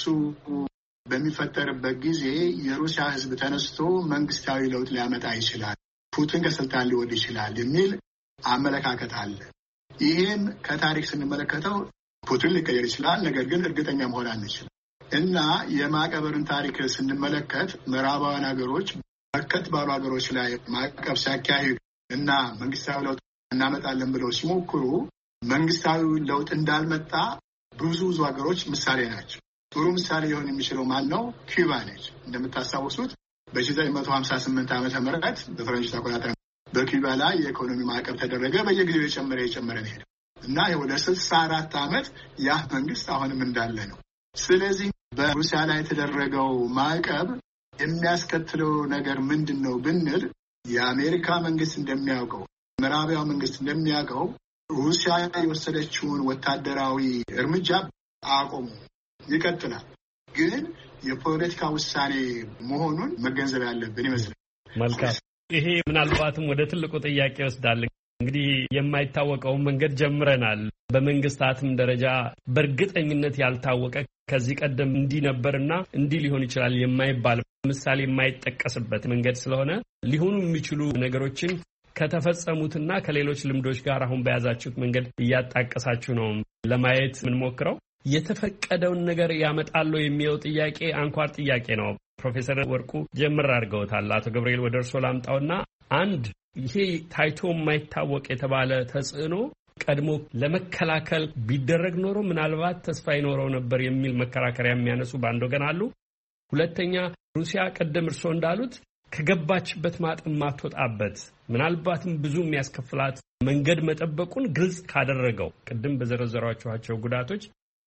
በሚፈጠርበት ጊዜ የሩሲያ ህዝብ ተነስቶ መንግስታዊ ለውጥ ሊያመጣ ይችላል፣ ፑቲን ከስልጣን ሊወርድ ይችላል የሚል አመለካከት አለ። ይህም ከታሪክ ስንመለከተው ፑቲን ሊቀየር ይችላል፣ ነገር ግን እርግጠኛ መሆን አንችልም። እና የማዕቀብን ታሪክ ስንመለከት ምዕራባውያን ሀገሮች በርከት ባሉ ሀገሮች ላይ ማዕቀብ ሲያካሂዱ እና መንግስታዊ ለውጥ እናመጣለን ብለው ሲሞክሩ መንግስታዊ ለውጥ እንዳልመጣ ብዙ ብዙ ሀገሮች ምሳሌ ናቸው። ጥሩ ምሳሌ ሊሆን የሚችለው ማን ነው? ኩባ ነች። እንደምታስታውሱት በሺህ ዘጠኝ መቶ ሀምሳ ስምንት ዓመተ ምህረት በፈረንጆች አቆጣጠር በኩባ ላይ የኢኮኖሚ ማዕቀብ ተደረገ። በየጊዜው የጨመረ የጨመረ ነው ሄደ እና ወደ ስልሳ አራት ዓመት ያ መንግስት አሁንም እንዳለ ነው። ስለዚህ በሩሲያ ላይ የተደረገው ማዕቀብ የሚያስከትለው ነገር ምንድን ነው ብንል የአሜሪካ መንግስት እንደሚያውቀው ምዕራባዊ መንግስት እንደሚያውቀው ሩሲያ የወሰደችውን ወታደራዊ እርምጃ አቆሙ፣ ይቀጥላል። ግን የፖለቲካ ውሳኔ መሆኑን መገንዘብ ያለብን ይመስላል። መልካም። ይሄ ምናልባትም ወደ ትልቁ ጥያቄ ይወስዳል። እንግዲህ የማይታወቀውን መንገድ ጀምረናል። በመንግስታትም ደረጃ በእርግጠኝነት ያልታወቀ ከዚህ ቀደም እንዲህ ነበርና እንዲህ ሊሆን ይችላል የማይባል ምሳሌ የማይጠቀስበት መንገድ ስለሆነ ሊሆኑ የሚችሉ ነገሮችን ከተፈጸሙትና ከሌሎች ልምዶች ጋር አሁን በያዛችሁት መንገድ እያጣቀሳችሁ ነው ለማየት የምንሞክረው። የተፈቀደውን ነገር ያመጣሉ የሚለው ጥያቄ አንኳር ጥያቄ ነው። ፕሮፌሰር ወርቁ ጀምር አድርገውታል። አቶ ገብርኤል ወደ እርስዎ ላምጣውና አንድ ይሄ ታይቶ የማይታወቅ የተባለ ተጽዕኖ ቀድሞ ለመከላከል ቢደረግ ኖሮ ምናልባት ተስፋ ይኖረው ነበር የሚል መከራከሪያ የሚያነሱ በአንድ ወገን አሉ። ሁለተኛ ሩሲያ ቀደም እርስዎ እንዳሉት ከገባችበት ማጥ ማትወጣበት ምናልባትም ብዙ የሚያስከፍላት መንገድ መጠበቁን ግልጽ ካደረገው ቅድም በዘረዘሯቸው ጉዳቶች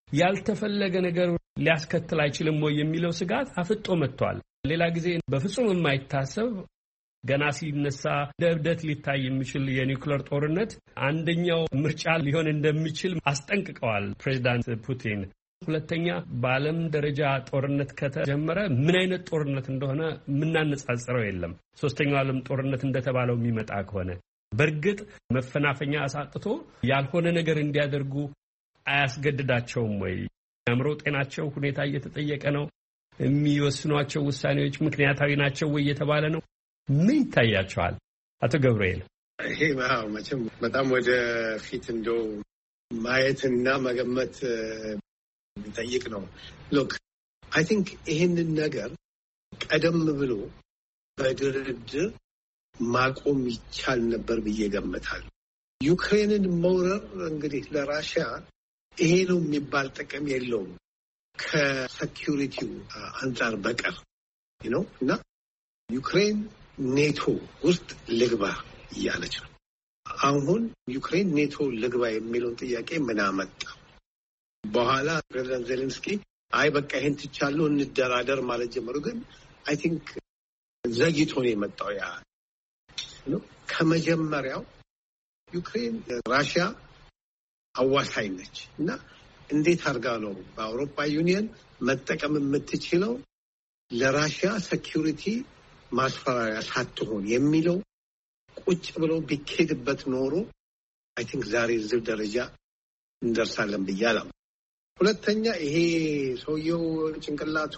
ያልተፈለገ ነገር ሊያስከትል አይችልም ወይ የሚለው ስጋት አፍጦ መጥቷል። ሌላ ጊዜ በፍጹም የማይታሰብ ገና ሲነሳ ደብደት ሊታይ የሚችል የኒውክሌር ጦርነት አንደኛው ምርጫ ሊሆን እንደሚችል አስጠንቅቀዋል ፕሬዚዳንት ፑቲን። ሁለተኛ በዓለም ደረጃ ጦርነት ከተጀመረ ምን አይነት ጦርነት እንደሆነ የምናነጻጽረው የለም። ሶስተኛው ዓለም ጦርነት እንደተባለው የሚመጣ ከሆነ በእርግጥ መፈናፈኛ አሳጥቶ ያልሆነ ነገር እንዲያደርጉ አያስገድዳቸውም ወይ? የአእምሮ ጤናቸው ሁኔታ እየተጠየቀ ነው። የሚወስኗቸው ውሳኔዎች ምክንያታዊ ናቸው ወይ እየተባለ ነው። ምን ይታያቸዋል አቶ ገብርኤል? ይሄ መቼም በጣም ወደ ፊት እንደው ማየትና መገመት የሚጠይቅ ነው። ሎክ አይ ቲንክ ይህንን ነገር ቀደም ብሎ በድርድር ማቆም ይቻል ነበር ብዬ ገምታለሁ። ዩክሬንን መውረር እንግዲህ ለራሽያ ይሄ ነው የሚባል ጥቅም የለውም ከሴኪዩሪቲው አንጻር በቀር ነው እና ዩክሬን ኔቶ ውስጥ ልግባ እያለች ነው። አሁን ዩክሬን ኔቶ ልግባ የሚለውን ጥያቄ ምን አመጣ? በኋላ ፕሬዚዳንት ዜሌንስኪ አይ በቃ ይሄን ትቻለሁ እንደራደር ማለት ጀመሩ። ግን አይ ቲንክ ዘግይቶ ነው የመጣው። ያ ነው ከመጀመሪያው ዩክሬን ራሽያ አዋሳኝ ነች እና እንዴት አድርጋ ነው በአውሮፓ ዩኒየን መጠቀም የምትችለው ለራሽያ ሴኩሪቲ ማስፈራሪያ ሳትሆን የሚለው ቁጭ ብለው ቢኬድበት ኖሮ አይ ቲንክ ዛሬ እዚህ ደረጃ እንደርሳለን ብያለሁ። ሁለተኛ ይሄ ሰውየው ጭንቅላቱ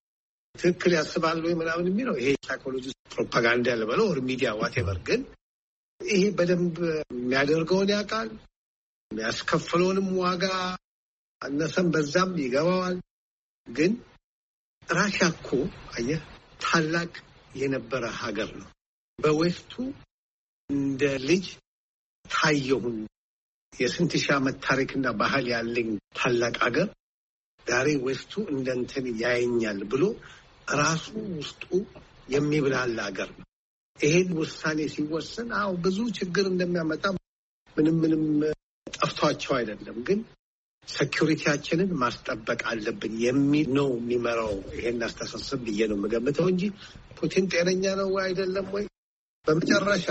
ትክክል ያስባል ወይ ምናምን የሚለው ይሄ ሳይኮሎጂ ፕሮፓጋንዳ ያለበለው ኦር ሚዲያ ዋቴቨር፣ ግን ይሄ በደንብ የሚያደርገውን ያውቃል። የሚያስከፍለውንም ዋጋ አነሰም በዛም ይገባዋል። ግን ራሽያ እኮ አየህ ታላቅ የነበረ ሀገር ነው። በዌስቱ እንደ ልጅ ታየሁን የስንት ሺህ ዓመት ታሪክና ባህል ያለኝ ታላቅ ሀገር ዛሬ ዌስቱ እንደ እንትን ያየኛል ብሎ ራሱ ውስጡ የሚብላል ሀገር ነው። ይሄን ውሳኔ ሲወስን አዎ ብዙ ችግር እንደሚያመጣ ምንም ምንም ጠፍቷቸው አይደለም፣ ግን ሴኩሪቲያችንን ማስጠበቅ አለብን የሚል ነው የሚመራው። ይሄን አስተሳሰብ ብዬ ነው የምገምተው እንጂ ፑቲን ጤነኛ ነው ወይ አይደለም ወይ። በመጨረሻ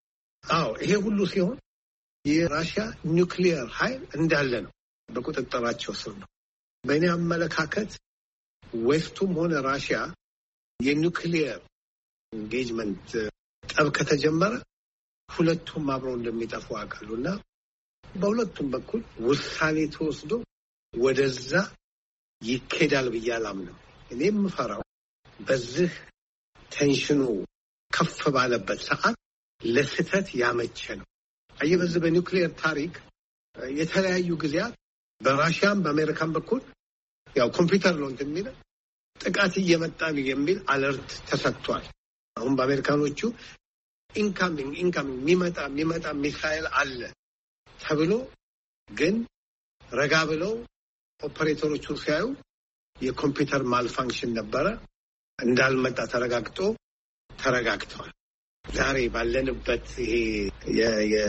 አዎ ይሄ ሁሉ ሲሆን የራሽያ ኒውክሊየር ኃይል እንዳለ ነው፣ በቁጥጥራቸው ስር ነው። በእኔ አመለካከት ዌስቱም ሆነ ራሽያ የኒውክሊየር ኢንጌጅመንት ጠብ ከተጀመረ ሁለቱም አብረው እንደሚጠፉ አውቃሉና በሁለቱም በኩል ውሳኔ ተወስዶ ወደዛ ይኬዳል ብዬ አላምንም። እኔ የምፈራው በዚህ ቴንሽኑ ከፍ ባለበት ሰዓት ለስህተት ያመቸ ነው። አየህ በዚህ በኒውክሊየር ታሪክ የተለያዩ ጊዜያት በራሽያም በአሜሪካን በኩል ያው ኮምፒውተር ነው እንትን የሚለው ጥቃት እየመጣ ነው የሚል አለርት ተሰጥቷል። አሁን በአሜሪካኖቹ ኢንካሚንግ ኢንካሚንግ የሚመጣ የሚመጣ ሚሳይል አለ ተብሎ ግን ረጋ ብለው ኦፐሬተሮቹ ሲያዩ የኮምፒውተር ማልፋንክሽን ነበረ፣ እንዳልመጣ ተረጋግጦ ተረጋግተዋል። ዛሬ ባለንበት ይሄ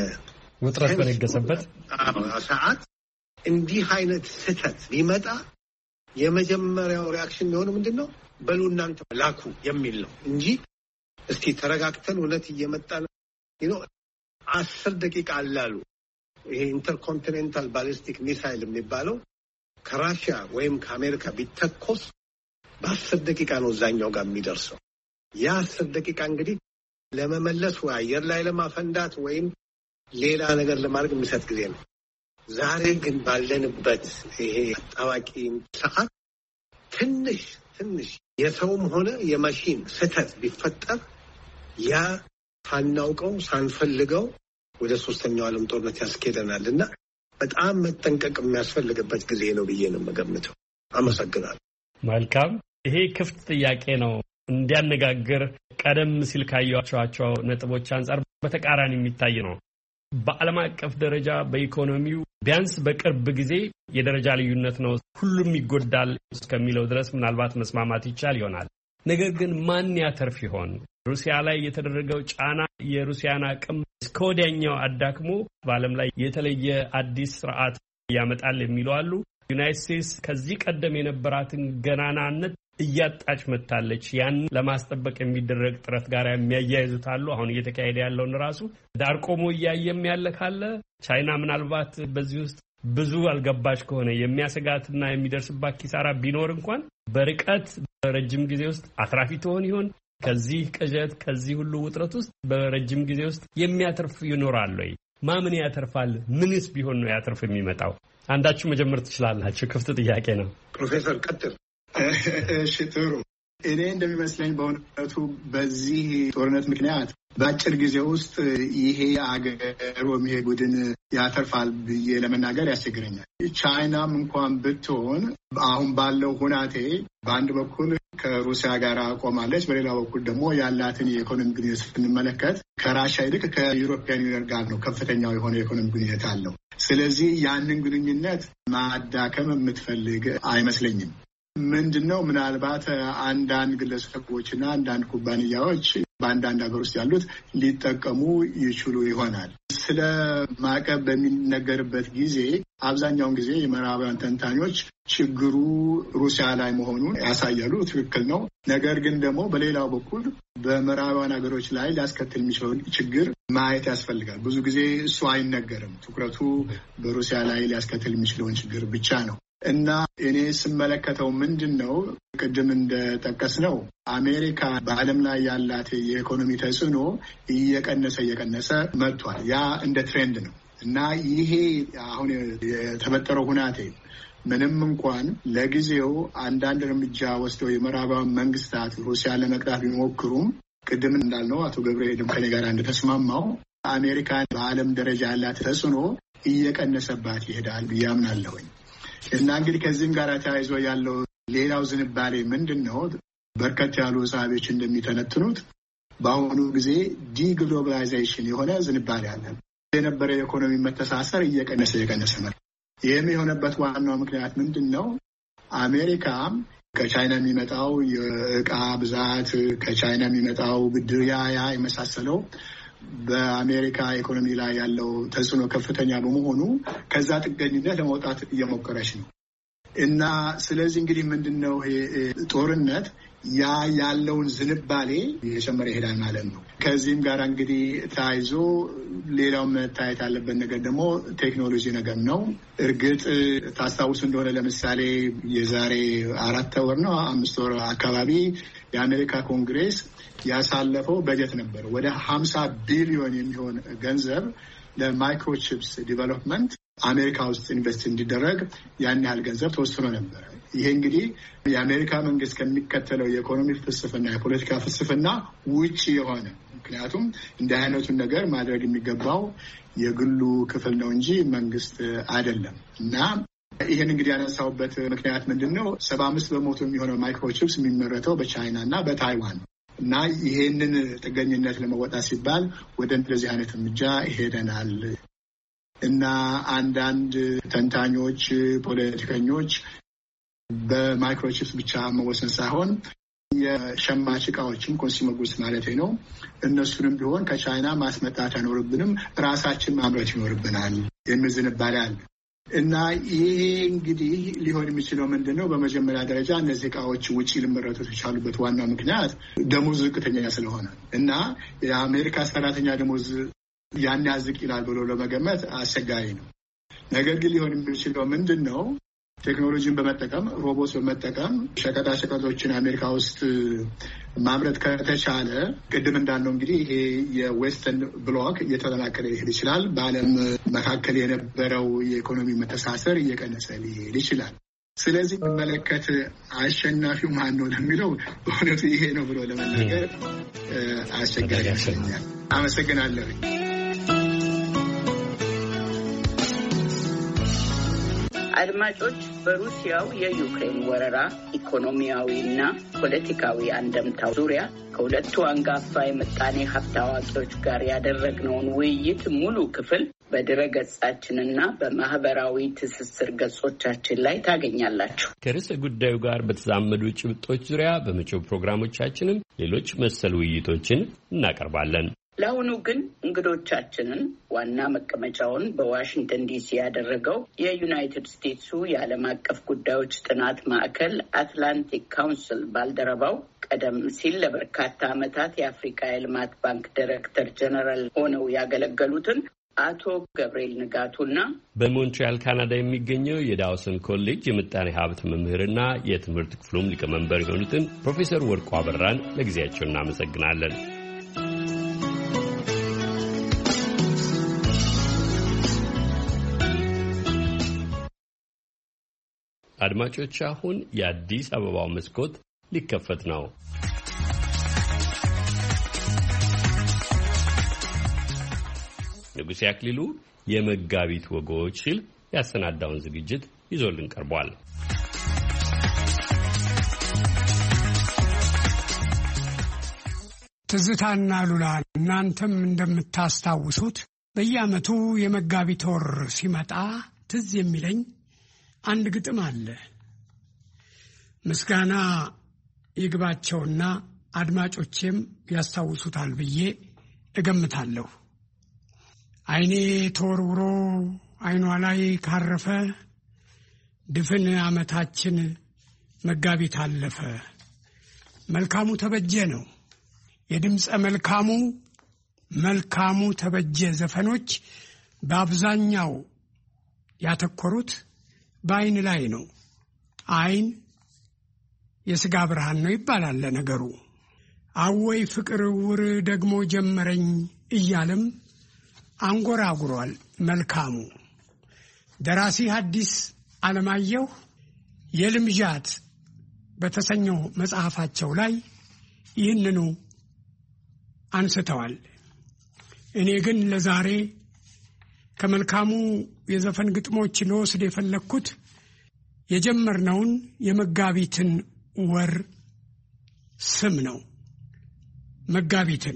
ውጥረት በነገሰበት ሰዓት እንዲህ አይነት ስህተት ቢመጣ የመጀመሪያው ሪአክሽን የሚሆነው ምንድን ነው? በሉ እናንተ ላኩ የሚል ነው እንጂ እስቲ ተረጋግተን እውነት እየመጣ ነው አስር ደቂቃ አላሉ። ይሄ ኢንተርኮንቲኔንታል ባሊስቲክ ሚሳይል የሚባለው ከራሽያ ወይም ከአሜሪካ ቢተኮስ በአስር ደቂቃ ነው እዛኛው ጋር የሚደርሰው። ያ አስር ደቂቃ እንግዲህ ለመመለስ ወይ አየር ላይ ለማፈንዳት ወይም ሌላ ነገር ለማድረግ የሚሰጥ ጊዜ ነው። ዛሬ ግን ባለንበት ይሄ አጣዋቂ ሰዓት ትንሽ ትንሽ የሰውም ሆነ የማሽን ስህተት ቢፈጠር ያ ሳናውቀው ሳንፈልገው ወደ ሶስተኛው ዓለም ጦርነት ያስኬደናል እና በጣም መጠንቀቅ የሚያስፈልግበት ጊዜ ነው ብዬ ነው የምገምተው። አመሰግናለሁ። መልካም። ይሄ ክፍት ጥያቄ ነው እንዲያነጋግር ቀደም ሲል ካያቸዋቸው ነጥቦች አንጻር በተቃራኒ የሚታይ ነው። በዓለም አቀፍ ደረጃ በኢኮኖሚው ቢያንስ በቅርብ ጊዜ የደረጃ ልዩነት ነው፣ ሁሉም ይጎዳል እስከሚለው ድረስ ምናልባት መስማማት ይቻል ይሆናል። ነገር ግን ማን ያተርፍ ይሆን? ሩሲያ ላይ የተደረገው ጫና የሩሲያን አቅም እስከ ወዲያኛው አዳክሞ በዓለም ላይ የተለየ አዲስ ስርዓት ያመጣል የሚሉ አሉ። ዩናይትድ ስቴትስ ከዚህ ቀደም የነበራትን ገናናነት እያጣች መጥታለች። ያን ለማስጠበቅ የሚደረግ ጥረት ጋር የሚያያይዙት አሉ። አሁን እየተካሄደ ያለውን ራሱ ዳር ቆሞ እያየም ያለ ካለ ቻይና ምናልባት በዚህ ውስጥ ብዙ አልገባች ከሆነ የሚያሰጋትና የሚደርስባት ኪሳራ ቢኖር እንኳን በርቀት በረጅም ጊዜ ውስጥ አትራፊ ትሆን ይሆን? ከዚህ ቅዠት ከዚህ ሁሉ ውጥረት ውስጥ በረጅም ጊዜ ውስጥ የሚያተርፍ ይኖራል ወይ? ማምን ያተርፋል? ምንስ ቢሆን ነው ያተርፍ የሚመጣው? አንዳችሁ መጀመር ትችላላችሁ። ክፍት ጥያቄ ነው። ፕሮፌሰር ቀጥል። እሺ ጥሩ። እኔ እንደሚመስለኝ በእውነቱ በዚህ ጦርነት ምክንያት በአጭር ጊዜ ውስጥ ይሄ አገር ወይም ይሄ ቡድን ያተርፋል ብዬ ለመናገር ያስቸግረኛል። ቻይናም እንኳን ብትሆን አሁን ባለው ሁናቴ በአንድ በኩል ከሩሲያ ጋር ቆማለች፣ በሌላ በኩል ደግሞ ያላትን የኢኮኖሚ ግንኙነት ስንመለከት ከራሽያ ይልቅ ከዩሮፒያን ዩኒየን ጋር ነው ከፍተኛው የሆነ የኢኮኖሚ ግንኙነት አለው። ስለዚህ ያንን ግንኙነት ማዳከም የምትፈልግ አይመስለኝም። ምንድነው ምናልባት አንዳንድ ግለሰቦችና አንዳንድ ኩባንያዎች በአንዳንድ ሀገር ውስጥ ያሉት ሊጠቀሙ ይችሉ ይሆናል። ስለ ማዕቀብ በሚነገርበት ጊዜ አብዛኛውን ጊዜ የምዕራባውያን ተንታኞች ችግሩ ሩሲያ ላይ መሆኑን ያሳያሉ። ትክክል ነው። ነገር ግን ደግሞ በሌላው በኩል በምዕራባውያን ሀገሮች ላይ ሊያስከትል የሚችለውን ችግር ማየት ያስፈልጋል። ብዙ ጊዜ እሱ አይነገርም። ትኩረቱ በሩሲያ ላይ ሊያስከትል የሚችለውን ችግር ብቻ ነው እና እኔ ስመለከተው ምንድን ነው ቅድም እንደጠቀስ ነው አሜሪካ በዓለም ላይ ያላት የኢኮኖሚ ተጽዕኖ እየቀነሰ እየቀነሰ መጥቷል። ያ እንደ ትሬንድ ነው እና ይሄ አሁን የተፈጠረው ሁናቴ ምንም እንኳን ለጊዜው አንዳንድ እርምጃ ወስደው የምዕራባውያን መንግስታት ሩሲያን ለመቅጣት ቢሞክሩም ቅድም እንዳልነው አቶ ገብረሄድም ከኔ ጋር እንደተስማማው አሜሪካን በዓለም ደረጃ ያላት ተጽዕኖ እየቀነሰባት ይሄዳል ብዬ አምናለሁኝ። እና እንግዲህ ከዚህም ጋር ተያይዞ ያለው ሌላው ዝንባሌ ምንድን ነው? በርከት ያሉ ጸሐፊዎች እንደሚተነትኑት በአሁኑ ጊዜ ዲግሎባላይዜሽን የሆነ ዝንባሌ አለ። የነበረ የኢኮኖሚ መተሳሰር እየቀነሰ እየቀነሰ ነው። ይህም የሆነበት ዋናው ምክንያት ምንድን ነው? አሜሪካ ከቻይና የሚመጣው የእቃ ብዛት፣ ከቻይና የሚመጣው ብድር ያ ያ የመሳሰለው በአሜሪካ ኢኮኖሚ ላይ ያለው ተጽዕኖ ከፍተኛ በመሆኑ ከዛ ጥገኝነት ለመውጣት እየሞከረች ነው። እና ስለዚህ እንግዲህ ምንድነው ይሄ ጦርነት ያ ያለውን ዝንባሌ እየጨመረ ይሄዳል ማለት ነው። ከዚህም ጋር እንግዲህ ተያይዞ ሌላው መታየት ያለበት ነገር ደግሞ ቴክኖሎጂ ነገር ነው። እርግጥ ታስታውሱ እንደሆነ ለምሳሌ የዛሬ አራት ወር ነው አምስት ወር አካባቢ የአሜሪካ ኮንግሬስ ያሳለፈው በጀት ነበር። ወደ ሀምሳ ቢሊዮን የሚሆን ገንዘብ ለማይክሮቺፕስ ዲቨሎፕመንት አሜሪካ ውስጥ ኢንቨስት እንዲደረግ ያን ያህል ገንዘብ ተወስኖ ነበር። ይሄ እንግዲህ የአሜሪካ መንግስት ከሚከተለው የኢኮኖሚ ፍልስፍና የፖለቲካ ፍልስፍና ውጪ የሆነ ምክንያቱም እንዲህ አይነቱን ነገር ማድረግ የሚገባው የግሉ ክፍል ነው እንጂ መንግስት አይደለም። እና ይህን እንግዲህ ያነሳውበት ምክንያት ምንድን ነው? ሰባ አምስት በመቶ የሚሆነው ማይክሮቺፕስ የሚመረተው በቻይና እና በታይዋን ነው። እና ይሄንን ጥገኝነት ለመወጣት ሲባል ወደ እንደዚህ አይነት እርምጃ ይሄደናል። እና አንዳንድ ተንታኞች፣ ፖለቲከኞች በማይክሮቺፕስ ብቻ መወሰን ሳይሆን የሸማች እቃዎችን ኮንሱመር ጉድስ ማለት ነው እነሱንም ቢሆን ከቻይና ማስመጣት አይኖርብንም፣ ራሳችን ማምረት ይኖርብናል የሚል ዝንባሌ አለ። እና ይሄ እንግዲህ ሊሆን የሚችለው ምንድን ነው? በመጀመሪያ ደረጃ እነዚህ እቃዎች ውጪ ሊመረቱ የቻሉበት ዋና ምክንያት ደሞዝ ዝቅተኛ ስለሆነ እና የአሜሪካ ሰራተኛ ደሞዝ ያን ያዝቅ ይላል ብሎ ለመገመት አስቸጋሪ ነው። ነገር ግን ሊሆን የሚችለው ምንድን ነው? ቴክኖሎጂን በመጠቀም ሮቦት በመጠቀም ሸቀጣ ሸቀጦችን አሜሪካ ውስጥ ማምረት ከተቻለ ቅድም እንዳልነው እንግዲህ ይሄ የዌስተርን ብሎክ እየተጠናከረ ሊሄድ ይችላል። በዓለም መካከል የነበረው የኢኮኖሚ መተሳሰር እየቀነሰ ሊሄድ ይችላል። ስለዚህ መለከት አሸናፊው ማን ነው ለሚለው በእውነቱ ይሄ ነው ብሎ ለመናገር አስቸጋሪ ያሰኛል። አመሰግናለሁ። አድማጮች፣ በሩሲያው የዩክሬን ወረራ ኢኮኖሚያዊና ፖለቲካዊ አንደምታው ዙሪያ ከሁለቱ አንጋፋ የምጣኔ ሀብት አዋቂዎች ጋር ያደረግነውን ውይይት ሙሉ ክፍል በድረ ገጻችንና በማህበራዊ ትስስር ገጾቻችን ላይ ታገኛላችሁ። ከርዕሰ ጉዳዩ ጋር በተዛመዱ ጭብጦች ዙሪያ በመጪው ፕሮግራሞቻችንም ሌሎች መሰል ውይይቶችን እናቀርባለን። ለአሁኑ ግን እንግዶቻችንን ዋና መቀመጫውን በዋሽንግተን ዲሲ ያደረገው የዩናይትድ ስቴትሱ የዓለም አቀፍ ጉዳዮች ጥናት ማዕከል አትላንቲክ ካውንስል ባልደረባው ቀደም ሲል ለበርካታ ዓመታት የአፍሪካ የልማት ባንክ ዳይሬክተር ጀነራል ሆነው ያገለገሉትን አቶ ገብርኤል ንጋቱና በሞንትሪያል ካናዳ የሚገኘው የዳውሰን ኮሌጅ የምጣኔ ሀብት መምህርና የትምህርት ክፍሉም ሊቀመንበር የሆኑትን ፕሮፌሰር ወርቁ አበራን ለጊዜያቸው እናመሰግናለን። አድማጮች፣ አሁን የአዲስ አበባው መስኮት ሊከፈት ነው። ንጉሴ አክሊሉ የመጋቢት ወጎች ሲል ያሰናዳውን ዝግጅት ይዞልን ቀርቧል። ትዝታና ሉላ፣ እናንተም እንደምታስታውሱት በየዓመቱ የመጋቢት ወር ሲመጣ ትዝ የሚለኝ አንድ ግጥም አለ። ምስጋና ይግባቸውና አድማጮቼም ያስታውሱታል ብዬ እገምታለሁ። አይኔ ተወርውሮ አይኗ ላይ ካረፈ ድፍን ዓመታችን መጋቢት አለፈ። መልካሙ ተበጀ ነው የድምጸ መልካሙ መልካሙ ተበጀ ዘፈኖች በአብዛኛው ያተኮሩት በአይን ላይ ነው። አይን የሥጋ ብርሃን ነው ይባላል ለነገሩ። አወይ ፍቅር ውር ደግሞ ጀመረኝ እያለም አንጎራጉሯል መልካሙ። ደራሲ ሐዲስ ዓለማየሁ የልምዣት በተሰኘው መጽሐፋቸው ላይ ይህንኑ አንስተዋል። እኔ ግን ለዛሬ ከመልካሙ የዘፈን ግጥሞች ልወስድ የፈለኩት የጀመርነውን የመጋቢትን ወር ስም ነው። መጋቢትን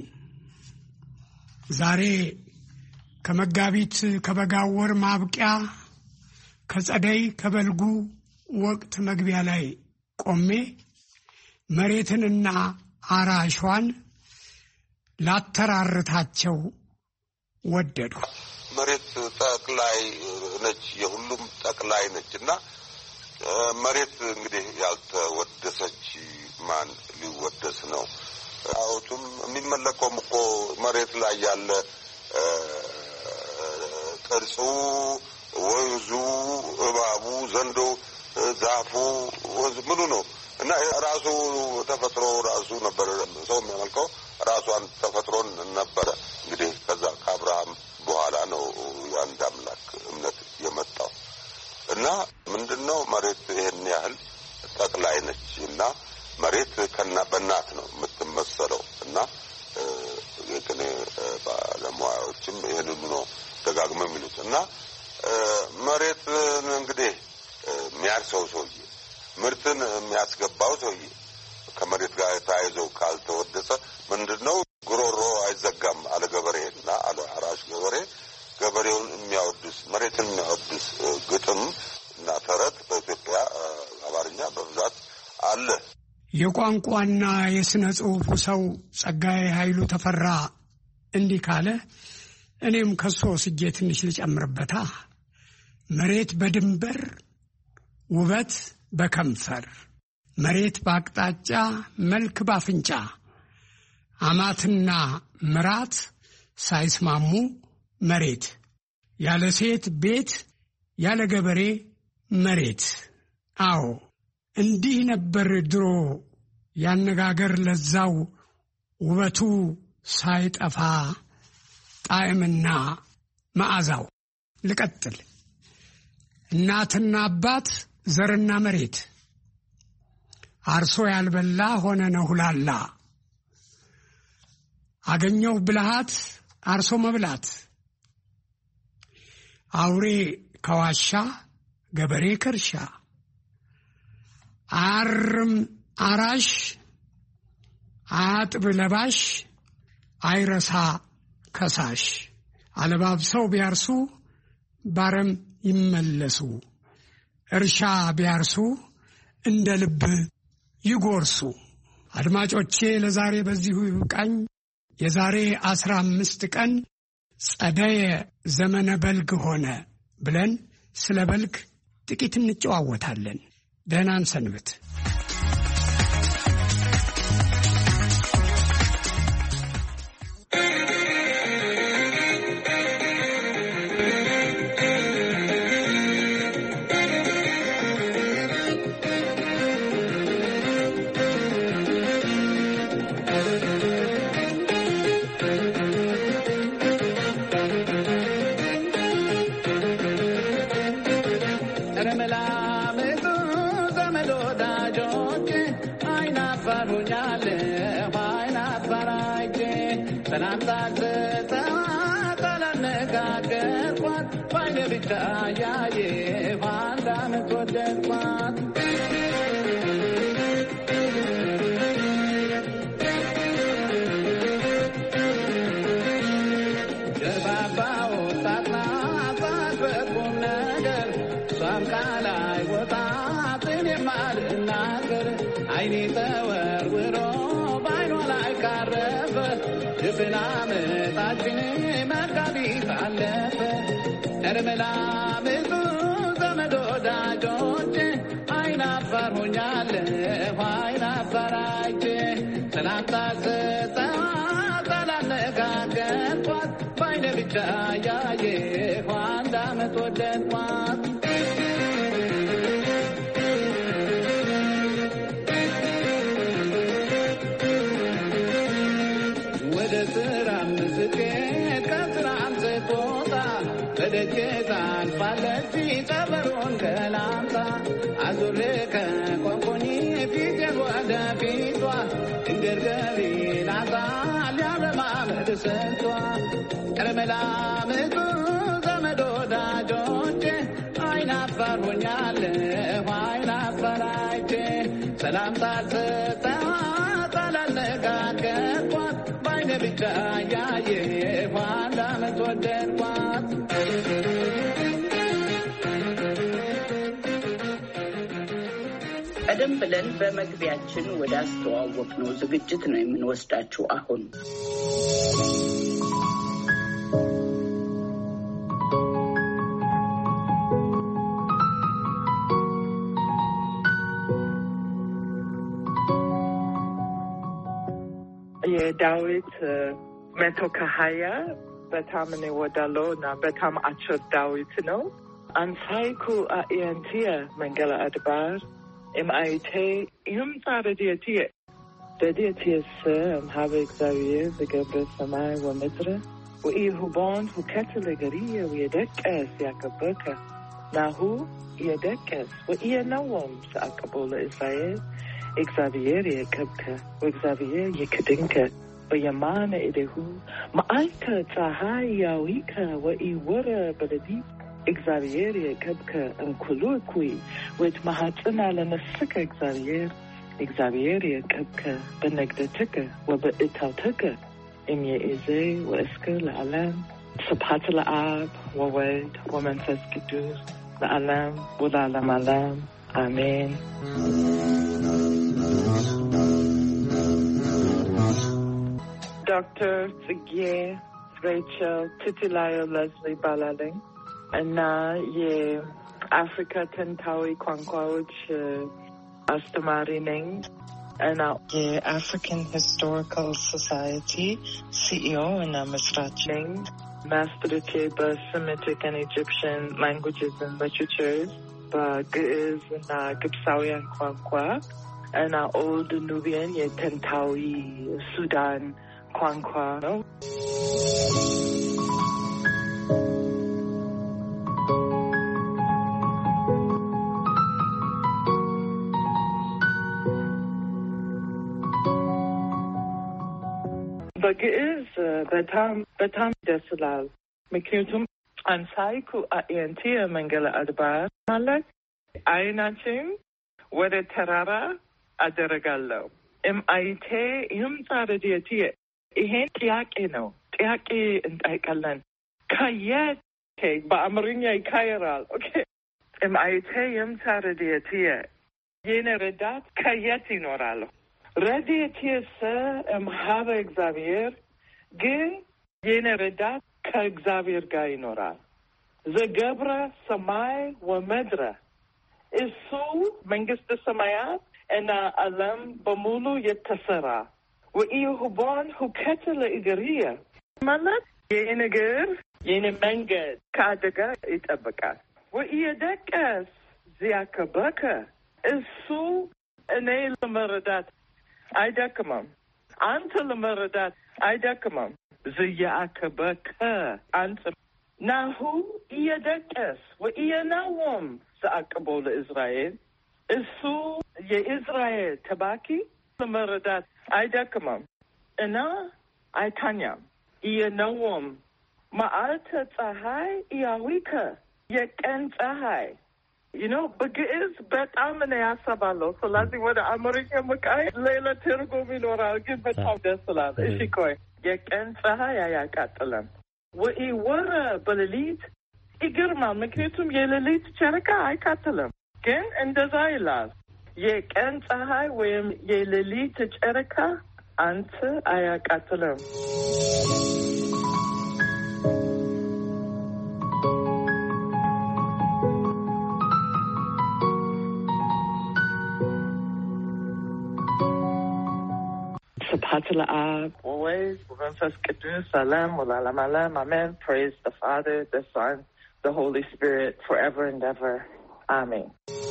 ዛሬ ከመጋቢት ከበጋው ወር ማብቂያ ከጸደይ ከበልጉ ወቅት መግቢያ ላይ ቆሜ መሬትንና አራሿን ላተራርታቸው ወደዱ። መሬት ጠቅላይ ነች፣ የሁሉም ጠቅላይ ነችና መሬት እንግዲህ ያልተወደሰች ማን ሊወደስ ነው? አውቱም የሚመለከውም እኮ መሬት ላይ ያለ ቅርጹ፣ ወንዙ፣ እባቡ፣ ዘንዶ፣ ዛፉ ምኑ ነው እና ራሱ ተፈጥሮ ራሱ ነበር ሰው የሚያመልከው ራሷን ተፈጥሮን ነበረ። እንግዲህ ከዛ ከአብርሃም በኋላ ነው የአንድ አምላክ እምነት የመጣው እና ምንድነው መሬት ይሄን ያህል ጠቅላይ ነች እና መሬት ከና በእናት ነው የምትመሰለው እና የቅኔ ባለሙያዎችም ይሄንን ነው ደጋግመው የሚሉት እና መሬት እንግዲህ የሚያርሰው ሰውዬ ምርትን የሚያስገባው ሰውዬ ከመሬት ጋር ተያይዘው ካልተወደሰ ምንድነው ጉሮሮ አይዘጋም አለ ገበሬና አለ አራሽ ገበሬ። ገበሬውን የሚያወድስ መሬትን የሚያወድስ ግጥም እና ተረት በኢትዮጵያ አማርኛ በብዛት አለ። የቋንቋና የሥነ ጽሑፍ ሰው ጸጋዬ ኃይሉ ተፈራ እንዲህ ካለ እኔም ከሶ ስጄ ትንሽ ልጨምርበታ። መሬት በድንበር ውበት በከንፈር መሬት ባቅጣጫ መልክ ባፍንጫ አማትና ምራት ሳይስማሙ መሬት ያለ ሴት ቤት ያለ ገበሬ መሬት። አዎ እንዲህ ነበር ድሮ ያነጋገር ለዛው ውበቱ ሳይጠፋ ጣዕምና መዓዛው። ልቀጥል። እናትና አባት ዘርና መሬት አርሶ ያልበላ ሆነ ነሁላላ። አገኘው ብልሃት አርሶ መብላት። አውሬ ከዋሻ ገበሬ ከርሻ። አርም አራሽ አጥብ ለባሽ አይረሳ ከሳሽ። አለባብሰው ቢያርሱ ባረም ይመለሱ። እርሻ ቢያርሱ እንደ ልብ ይጎርሱ። አድማጮቼ ለዛሬ በዚሁ ይብቃኝ። የዛሬ አስራ አምስት ቀን ጸደየ ዘመነ በልግ ሆነ ብለን ስለ በልግ ጥቂት እንጨዋወታለን። ደህናን ሰንብት። Some kind I was out in my ድፍናመጣችን መጋቢት አለፈ እርምላምቱ ዘመድ ወዳጆች አይናፋር ሆኛለሁ አይናፋራች ሰላምታ ሰጠኋት አላነጋገርኳት በዓይኔ ብቻ ያየሁ አንድ ዓመት ወደድኳት ወደ ስራም ስትሄድ ከስራም ስትወጣ በደጄ ታልፋለች ጸበሩን ገላምጣ አዙሬ ከቆምኩኝ ፊቴን ወደ ፊቷ ድንገት ገሊላታል ያለማመድ ስንቷ ቀረመላምቱ ዘመድ ወዳጆቼ አይናፋር ሆኛለሁ አይናፋራቼ ሰላምታ ሰጠኋት አላነጋገርኳት በዓይኔ ብቻ ያየሁ አንድ ዓመት ወደድኳት ቀደም ብለን በመግቢያችን ወደ አስተዋወቅነው ዝግጅት ነው የምንወስዳችሁ አሁን የዳዊት መቶ ከሀያ በጣም እኔ ወዳለው እና በጣም አጭር ዳዊት ነው። አንሳይኩ አእንቲየ መንገለ አድባር እምአይቴ ይምጻ ረድኤትየ ረድኤትየሰ እምኀበ እግዚአብሔር ዘገብረ ሰማይ ወምድረ ወኢሁቦን ሁከት ለገሪየ ወየደቀስ ያከበከ ናሁ የደቀስ ወኢየነወም ዘአቅቦ ለእስራኤል እግዚአብሔር የከብከ ወእግዚአብሔር የክድንከ በየማነ እዴሁ መዓልተ ፀሐይ ያዊከ ወኢወረ በሌሊት እግዚአብሔር የከብከ እንኩሉ እኩይ ወት ማሐፅና ለነፍስከ እግዚአብሔር እግዚአብሔር የከብከ በነግደትከ ወበእታውትከ እምይእዜ ወእስከ ለዓለም ስብሐት ለአብ ወወልድ ወመንፈስ ቅዱስ ለዓለም ወለዓለመ ዓለም አሜን። ዶክተር ጽጌ ሬቸል ትትላዮ ለዝሊ ባላለኝ እና የአፍሪካ ጥንታዊ ቋንቋዎች አስተማሪ ነኝ እና የአፍሪካን ሂስቶሪካል ሶሳይቲ ሲኢኦ እና መስራች ነኝ። ማስተርቴ በሴሚቲክ and Egyptian languages and literatures በግዕዝ እና ግብፃውያን ቋንቋ እና ኦልድ ኑቢያን የጥንታዊ ሱዳን ቋንቋ ነው። በግዕዝ በጣም በጣም ደስ ይላል። ምክንያቱም አንሳይኩ አእንቲየ መንገለ አድባር ማለት አይናችን ወደ ተራራ አደረጋለሁ እምአይቴ ይምጻ ረድኤትየ ይሄን ጥያቄ ነው። ጥያቄ እንጠይቃለን። ከየት በአማርኛ ይካየራል። ኦኬ እምአይቴ ይምጻ ረድኤትየ የኔ ረዳት ከየት ይኖራል? ረድኤትየሰ እምኀበ እግዚአብሔር ግን የኔ ረዳት ከእግዚአብሔር ጋር ይኖራል። ዘገብረ ሰማይ ወምድረ እሱ መንግስተ ሰማያት እና ዓለም በሙሉ የተሰራ ወኢሁቦን ሁከት ለእግርየ ማለት የኔ እግር የኔ መንገድ ከአደጋ ይጠብቃል። ወኢየደቀስ ዚያከበከ እሱ እኔ ለመረዳት አይደክመም። አንተ ለመረዳት አይደክመም። ዝያከበከ አንተ ናሁ ኢየደቀስ ወኢየነወም ዘአቅቦ ለእስራኤል እሱ የእስራኤል ተባኪ ለመረዳት አይደክመም እና አይታኛም። ኢየነወም መዓልተ ፀሐይ ያዊከ የቀን ፀሐይ you know በግዕዝ በጣም ነው ያሰባለው። ስለዚህ ወደ አማርኛ መቃይ ሌላ ትርጉም ይኖራል፣ ግን በጣም ደስ ይላል። እሺ ቆይ የቀን ፀሐይ አያቃጥልም ወኢወረ በሌሊት ይገርማል። ምክንያቱም የሌሊት ጨረቃ አይቃጥልም፣ ግን እንደዛ ይላል። የቀን ፀሐይ ወይም የሌሊት ጨረቃ አንተ አያቃጥልም። ስብሐት ለአብ ወወልድ ወመንፈስ ቅዱስ ሰላም ወለዓለመ ዓለም አሜን. Praise the Father, the Son, the Holy Spirit, forever and ever. Amen.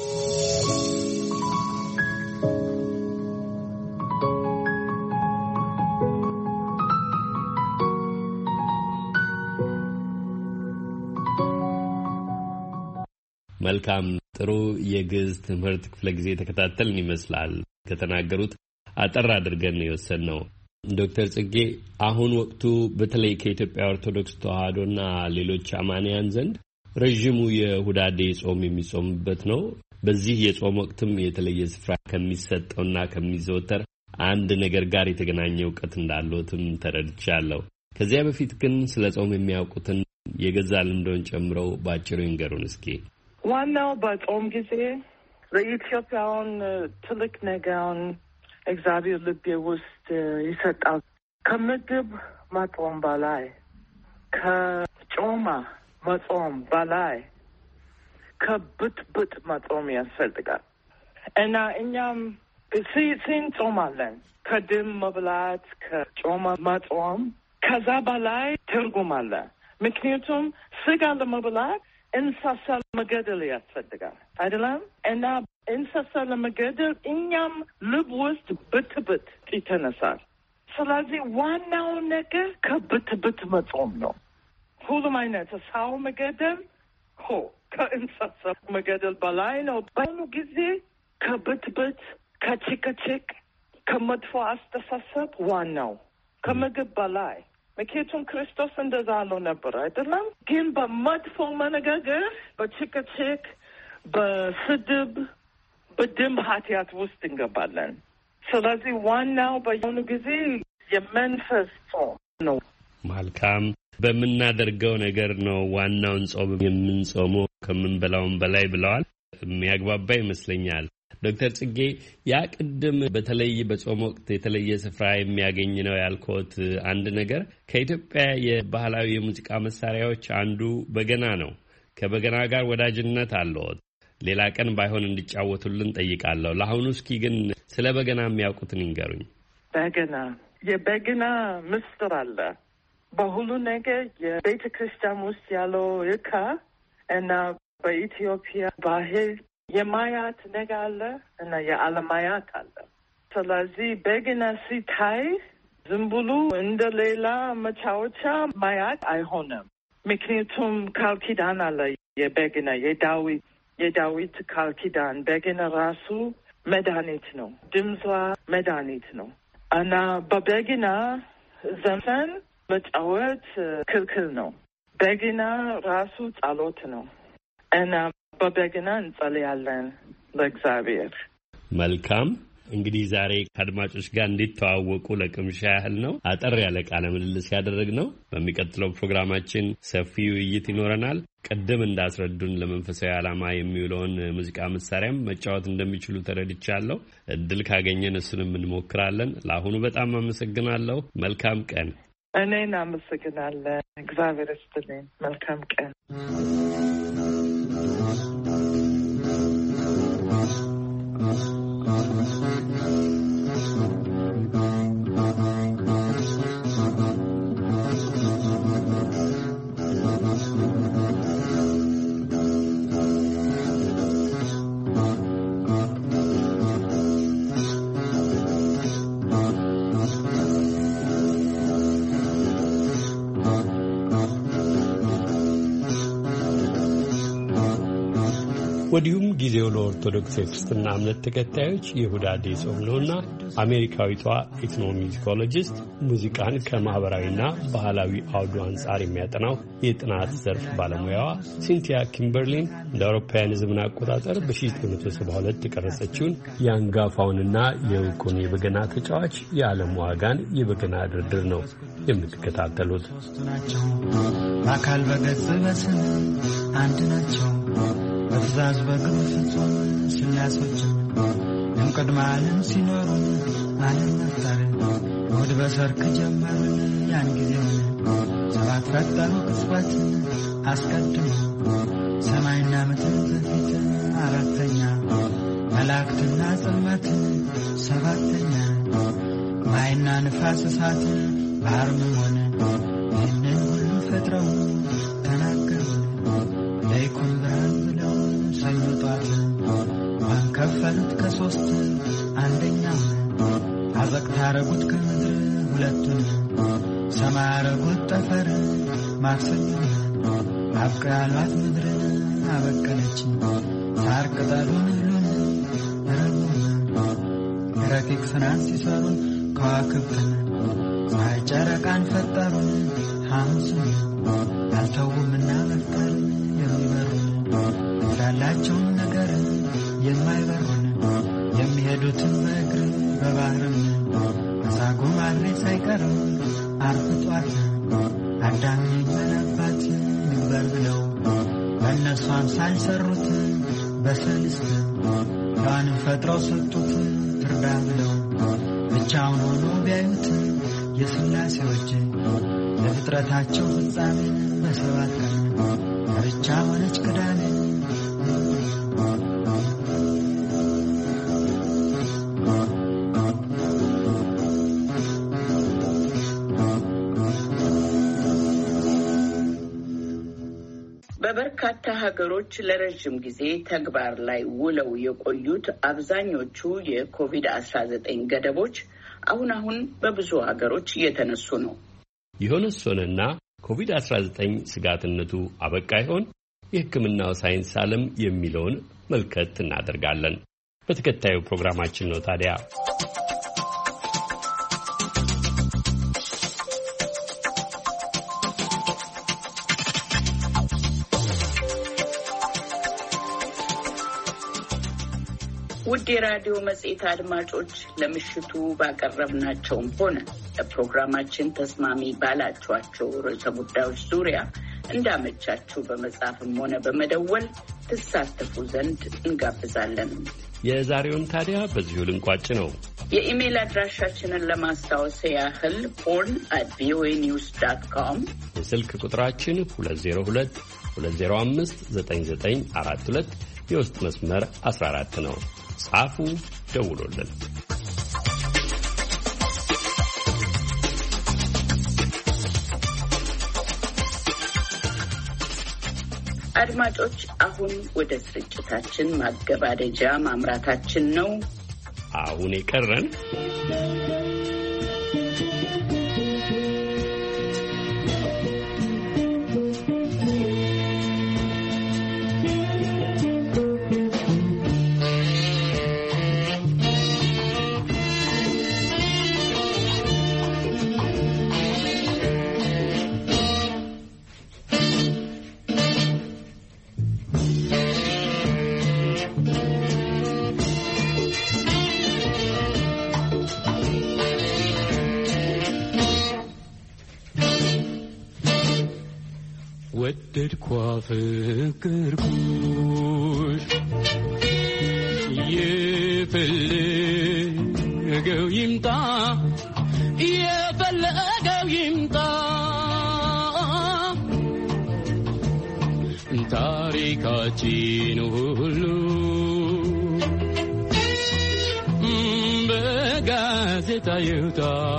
መልካም ጥሩ የግዕዝ ትምህርት ክፍለ ጊዜ ተከታተልን ይመስላል። ከተናገሩት አጠር አድርገን ነው የወሰንነው። ዶክተር ጽጌ አሁን ወቅቱ በተለይ ከኢትዮጵያ ኦርቶዶክስ ተዋሕዶና ሌሎች አማንያን ዘንድ ረጅሙ የሁዳዴ ጾም የሚጾምበት ነው። በዚህ የጾም ወቅትም የተለየ ስፍራ ከሚሰጠውና ከሚዘወተር አንድ ነገር ጋር የተገናኘ እውቀት እንዳለዎትም ተረድቻለሁ። ከዚያ በፊት ግን ስለ ጾም የሚያውቁትን የገዛ ልምዶን ጨምረው ባጭሩ ይንገሩን እስኪ። ዋናው በጾም ጊዜ ለኢትዮጵያውን ትልቅ ነገርን እግዚአብሔር ልቤ ውስጥ ይሰጣል። ከምግብ መጾም በላይ ከጮማ መጾም በላይ ከብጥብጥ መጾም ያስፈልጋል እና እኛም ስንጾማለን ከድም መብላት ከጮማ መጾም ከዛ በላይ ትርጉም አለ። ምክንያቱም ስጋ ለመብላት እንስሳ ለመገደል ያስፈልጋል አይደለም? እና እንስሳ ለመገደል እኛም ልብ ውስጥ ብጥብጥ ይተነሳል። ስለዚህ ዋናው ነገር ከብጥብጥ መጾም ነው። ሁሉም አይነት ሰው መገደል ሆ ከእንስሳ መገደል በላይ ነው። በአሁኑ ጊዜ ከብጥብጥ ከጭቅጭቅ ከመጥፎ አስተሳሰብ ዋናው ከምግብ በላይ ምክንያቱም ክርስቶስ እንደዛ አለው ነበር አይደለም? ግን በመጥፎ መነጋገር በጭቅጭቅ በስድብ በድም ኃጢአት ውስጥ እንገባለን። ስለዚህ ዋናው በአሁኑ ጊዜ የመንፈስ ጾም ነው። መልካም በምናደርገው ነገር ነው ዋናውን ጾም የምንጾመው ከምንበላውም በላይ ብለዋል። የሚያግባባ ይመስለኛል። ዶክተር ጽጌ ያ ቅድም በተለይ በጾም ወቅት የተለየ ስፍራ የሚያገኝ ነው ያልኩት አንድ ነገር ከኢትዮጵያ የባህላዊ የሙዚቃ መሳሪያዎች አንዱ በገና ነው። ከበገና ጋር ወዳጅነት አለዎት። ሌላ ቀን ባይሆን እንዲጫወቱልን ጠይቃለሁ። ለአሁኑ እስኪ ግን ስለ በገና የሚያውቁትን ይንገሩኝ። በገና የበገና ምስጢር አለ በሁሉ ነገር የቤተ ክርስቲያን ውስጥ ያለው እካ እና በኢትዮጵያ ባህል የማያት ነገር አለ እና የአለማያት አለ። ስለዚህ በገና ሲታይ ዝም ብሎ እንደ ሌላ መጫወቻ ማያት አይሆንም። ምክንያቱም ቃል ኪዳን አለ የበገና የዳዊት የዳዊት ቃል ኪዳን በገና ራሱ መድኃኒት ነው። ድምጿ መድኃኒት ነው እና በበገና ዘፈን መጫወት ክልክል ነው። በገና ራሱ ጸሎት ነው እና በበገና እንጸልያለን ለእግዚአብሔር። መልካም እንግዲህ ዛሬ ከአድማጮች ጋር እንዲተዋወቁ ለቅምሻ ያህል ነው አጠር ያለ ቃለ ምልልስ ያደረግነው። በሚቀጥለው ፕሮግራማችን ሰፊ ውይይት ይኖረናል። ቀደም እንዳስረዱን ለመንፈሳዊ ዓላማ የሚውለውን ሙዚቃ መሳሪያም መጫወት እንደሚችሉ ተረድቻለሁ። እድል ካገኘን እሱንም እንሞክራለን። ለአሁኑ በጣም አመሰግናለሁ። መልካም ቀን። እኔን አመሰግናለሁ። እግዚአብሔር ይስጥልኝ። መልካም ቀን። ወዲሁም ጊዜው ለኦርቶዶክስ የክርስትና እምነት ተከታዮች የሁዳዴ ጾም ነውና አሜሪካዊቷ ኢትኖሙዚኮሎጂስት ሙዚቃን ከማህበራዊና ባህላዊ አውዱ አንጻር የሚያጠናው የጥናት ዘርፍ ባለሙያዋ ሲንቲያ ኪምበርሊን እንደ አውሮፓውያን ዘመን አቆጣጠር በ1972 የቀረጸችውን የአንጋፋውንና የእውቁን የበገና ተጫዋች የዓለም ዋጋን የበገና ድርድር ነው የምትከታተሉት። በአካል በገጽ በስም አንድ ናቸው። በትእዛዝ በግብ ፍጹም ስላሶችም እምቅድመ ዓለም ሲኖሩ ዓለም መፍጠር እሑድ በሰርክ ጀመርን ያን ጊዜውን ሰባት ፈጠሩ ቅጽበትን አስቀድሞ ሰማይና ምድር በፊት አራተኛ መላእክትና ጽልመትን ሰባተኛ ማይና ንፋስ እሳት ባህርም ሆነ ይህንን ሁሉ ፈጥረው ተናገሩ ለይኩን ብርሃን ብለው ሰኞ ጧት ውሃን ከፈሉት ከሶስት አንደኛው አዘቅት አረጉት ከምድር ሁለቱን ሰማይ አረጉት ጠፈር ማክሰኞ አብቃሏት ምድርን አበቀለች ሳር ቅጠሉን ሁሉን ረቡን ረቂቅ ስራን ሲሰሩን ከዋክብትን ፀሐይ ጨረቃን ፈጠሩን ሐሙስን አልተውምና መፍጠርን የሚበሩን እንዳላቸውን ነገር የማይበሩን የሚሄዱትን በእግር በባህርም አሳጉም አድሬ ሳይቀርም አርፍጧት አዳም የመነባት ይግበር ብለው በእነሱ አምሳል ሰሩት በሰልስት ሔዋንን ፈጥረው ሰጡት ትርዳ ብለው ብቻውን ሆኖ ቢያዩት የሥላሴዎች ለፍጥረታቸው ፍጻሜን በሰባት ቀን ብቻ ሆነች ቅዳሜ በበርካታ ሀገሮች ለረጅም ጊዜ ተግባር ላይ ውለው የቆዩት አብዛኞቹ የኮቪድ አስራ ዘጠኝ ገደቦች አሁን አሁን በብዙ ሀገሮች እየተነሱ ነው። ይሁንስ ሆነና ኮቪድ አስራ ዘጠኝ ስጋትነቱ አበቃ ይሆን? የሕክምናው ሳይንስ ዓለም የሚለውን መልከት እናደርጋለን። በተከታዩ ፕሮግራማችን ነው ታዲያ ውድ የራዲዮ መጽሔት አድማጮች ለምሽቱ ባቀረብናቸውም ሆነ ለፕሮግራማችን ተስማሚ ባላችኋቸው ርዕሰ ጉዳዮች ዙሪያ እንዳመቻችሁ በመጻፍም ሆነ በመደወል ትሳተፉ ዘንድ እንጋብዛለን። የዛሬውን ታዲያ በዚሁ ልንቋጭ ነው። የኢሜል አድራሻችንን ለማስታወስ ያህል ሆርን አት ቪኦኤ ኒውስ ዳት ኮም፣ የስልክ ቁጥራችን ሁለት ዜሮ ሁለት ሁለት ዜሮ አምስት ዘጠኝ ዘጠኝ አራት ሁለት፣ የውስጥ መስመር አስራ አራት ነው። ጻፉ፣ ደውሉልን። አድማጮች አሁን ወደ ስርጭታችን ማገባደጃ ማምራታችን ነው። አሁን የቀረን ወደድኳ ፍቅርኩሽ የፈለገው ይምጣ የፈለገው ይምጣ ታሪካችን ሁሉ በጋዜጣ ይውጣ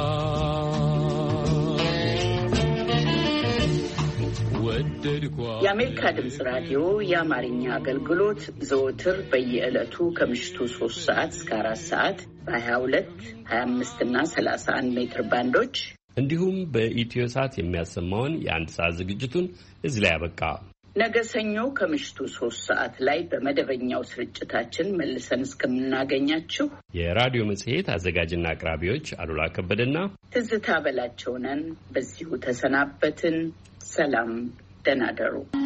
የአሜሪካ ድምፅ ራዲዮ የአማርኛ አገልግሎት ዘወትር በየዕለቱ ከምሽቱ ሶስት ሰዓት እስከ አራት ሰዓት በሀያ ሁለት ሀያ አምስት እና ሰላሳ አንድ ሜትር ባንዶች እንዲሁም በኢትዮ ሳት የሚያሰማውን የአንድ ሰዓት ዝግጅቱን እዚህ ላይ ያበቃ። ነገ ሰኞ ከምሽቱ ሶስት ሰዓት ላይ በመደበኛው ስርጭታችን መልሰን እስከምናገኛችሁ የራዲዮ መጽሔት አዘጋጅና አቅራቢዎች አሉላ ከበደና ትዝታ በላቸው ነን። በዚሁ ተሰናበትን። ሰላም፣ ደህና ደሩ።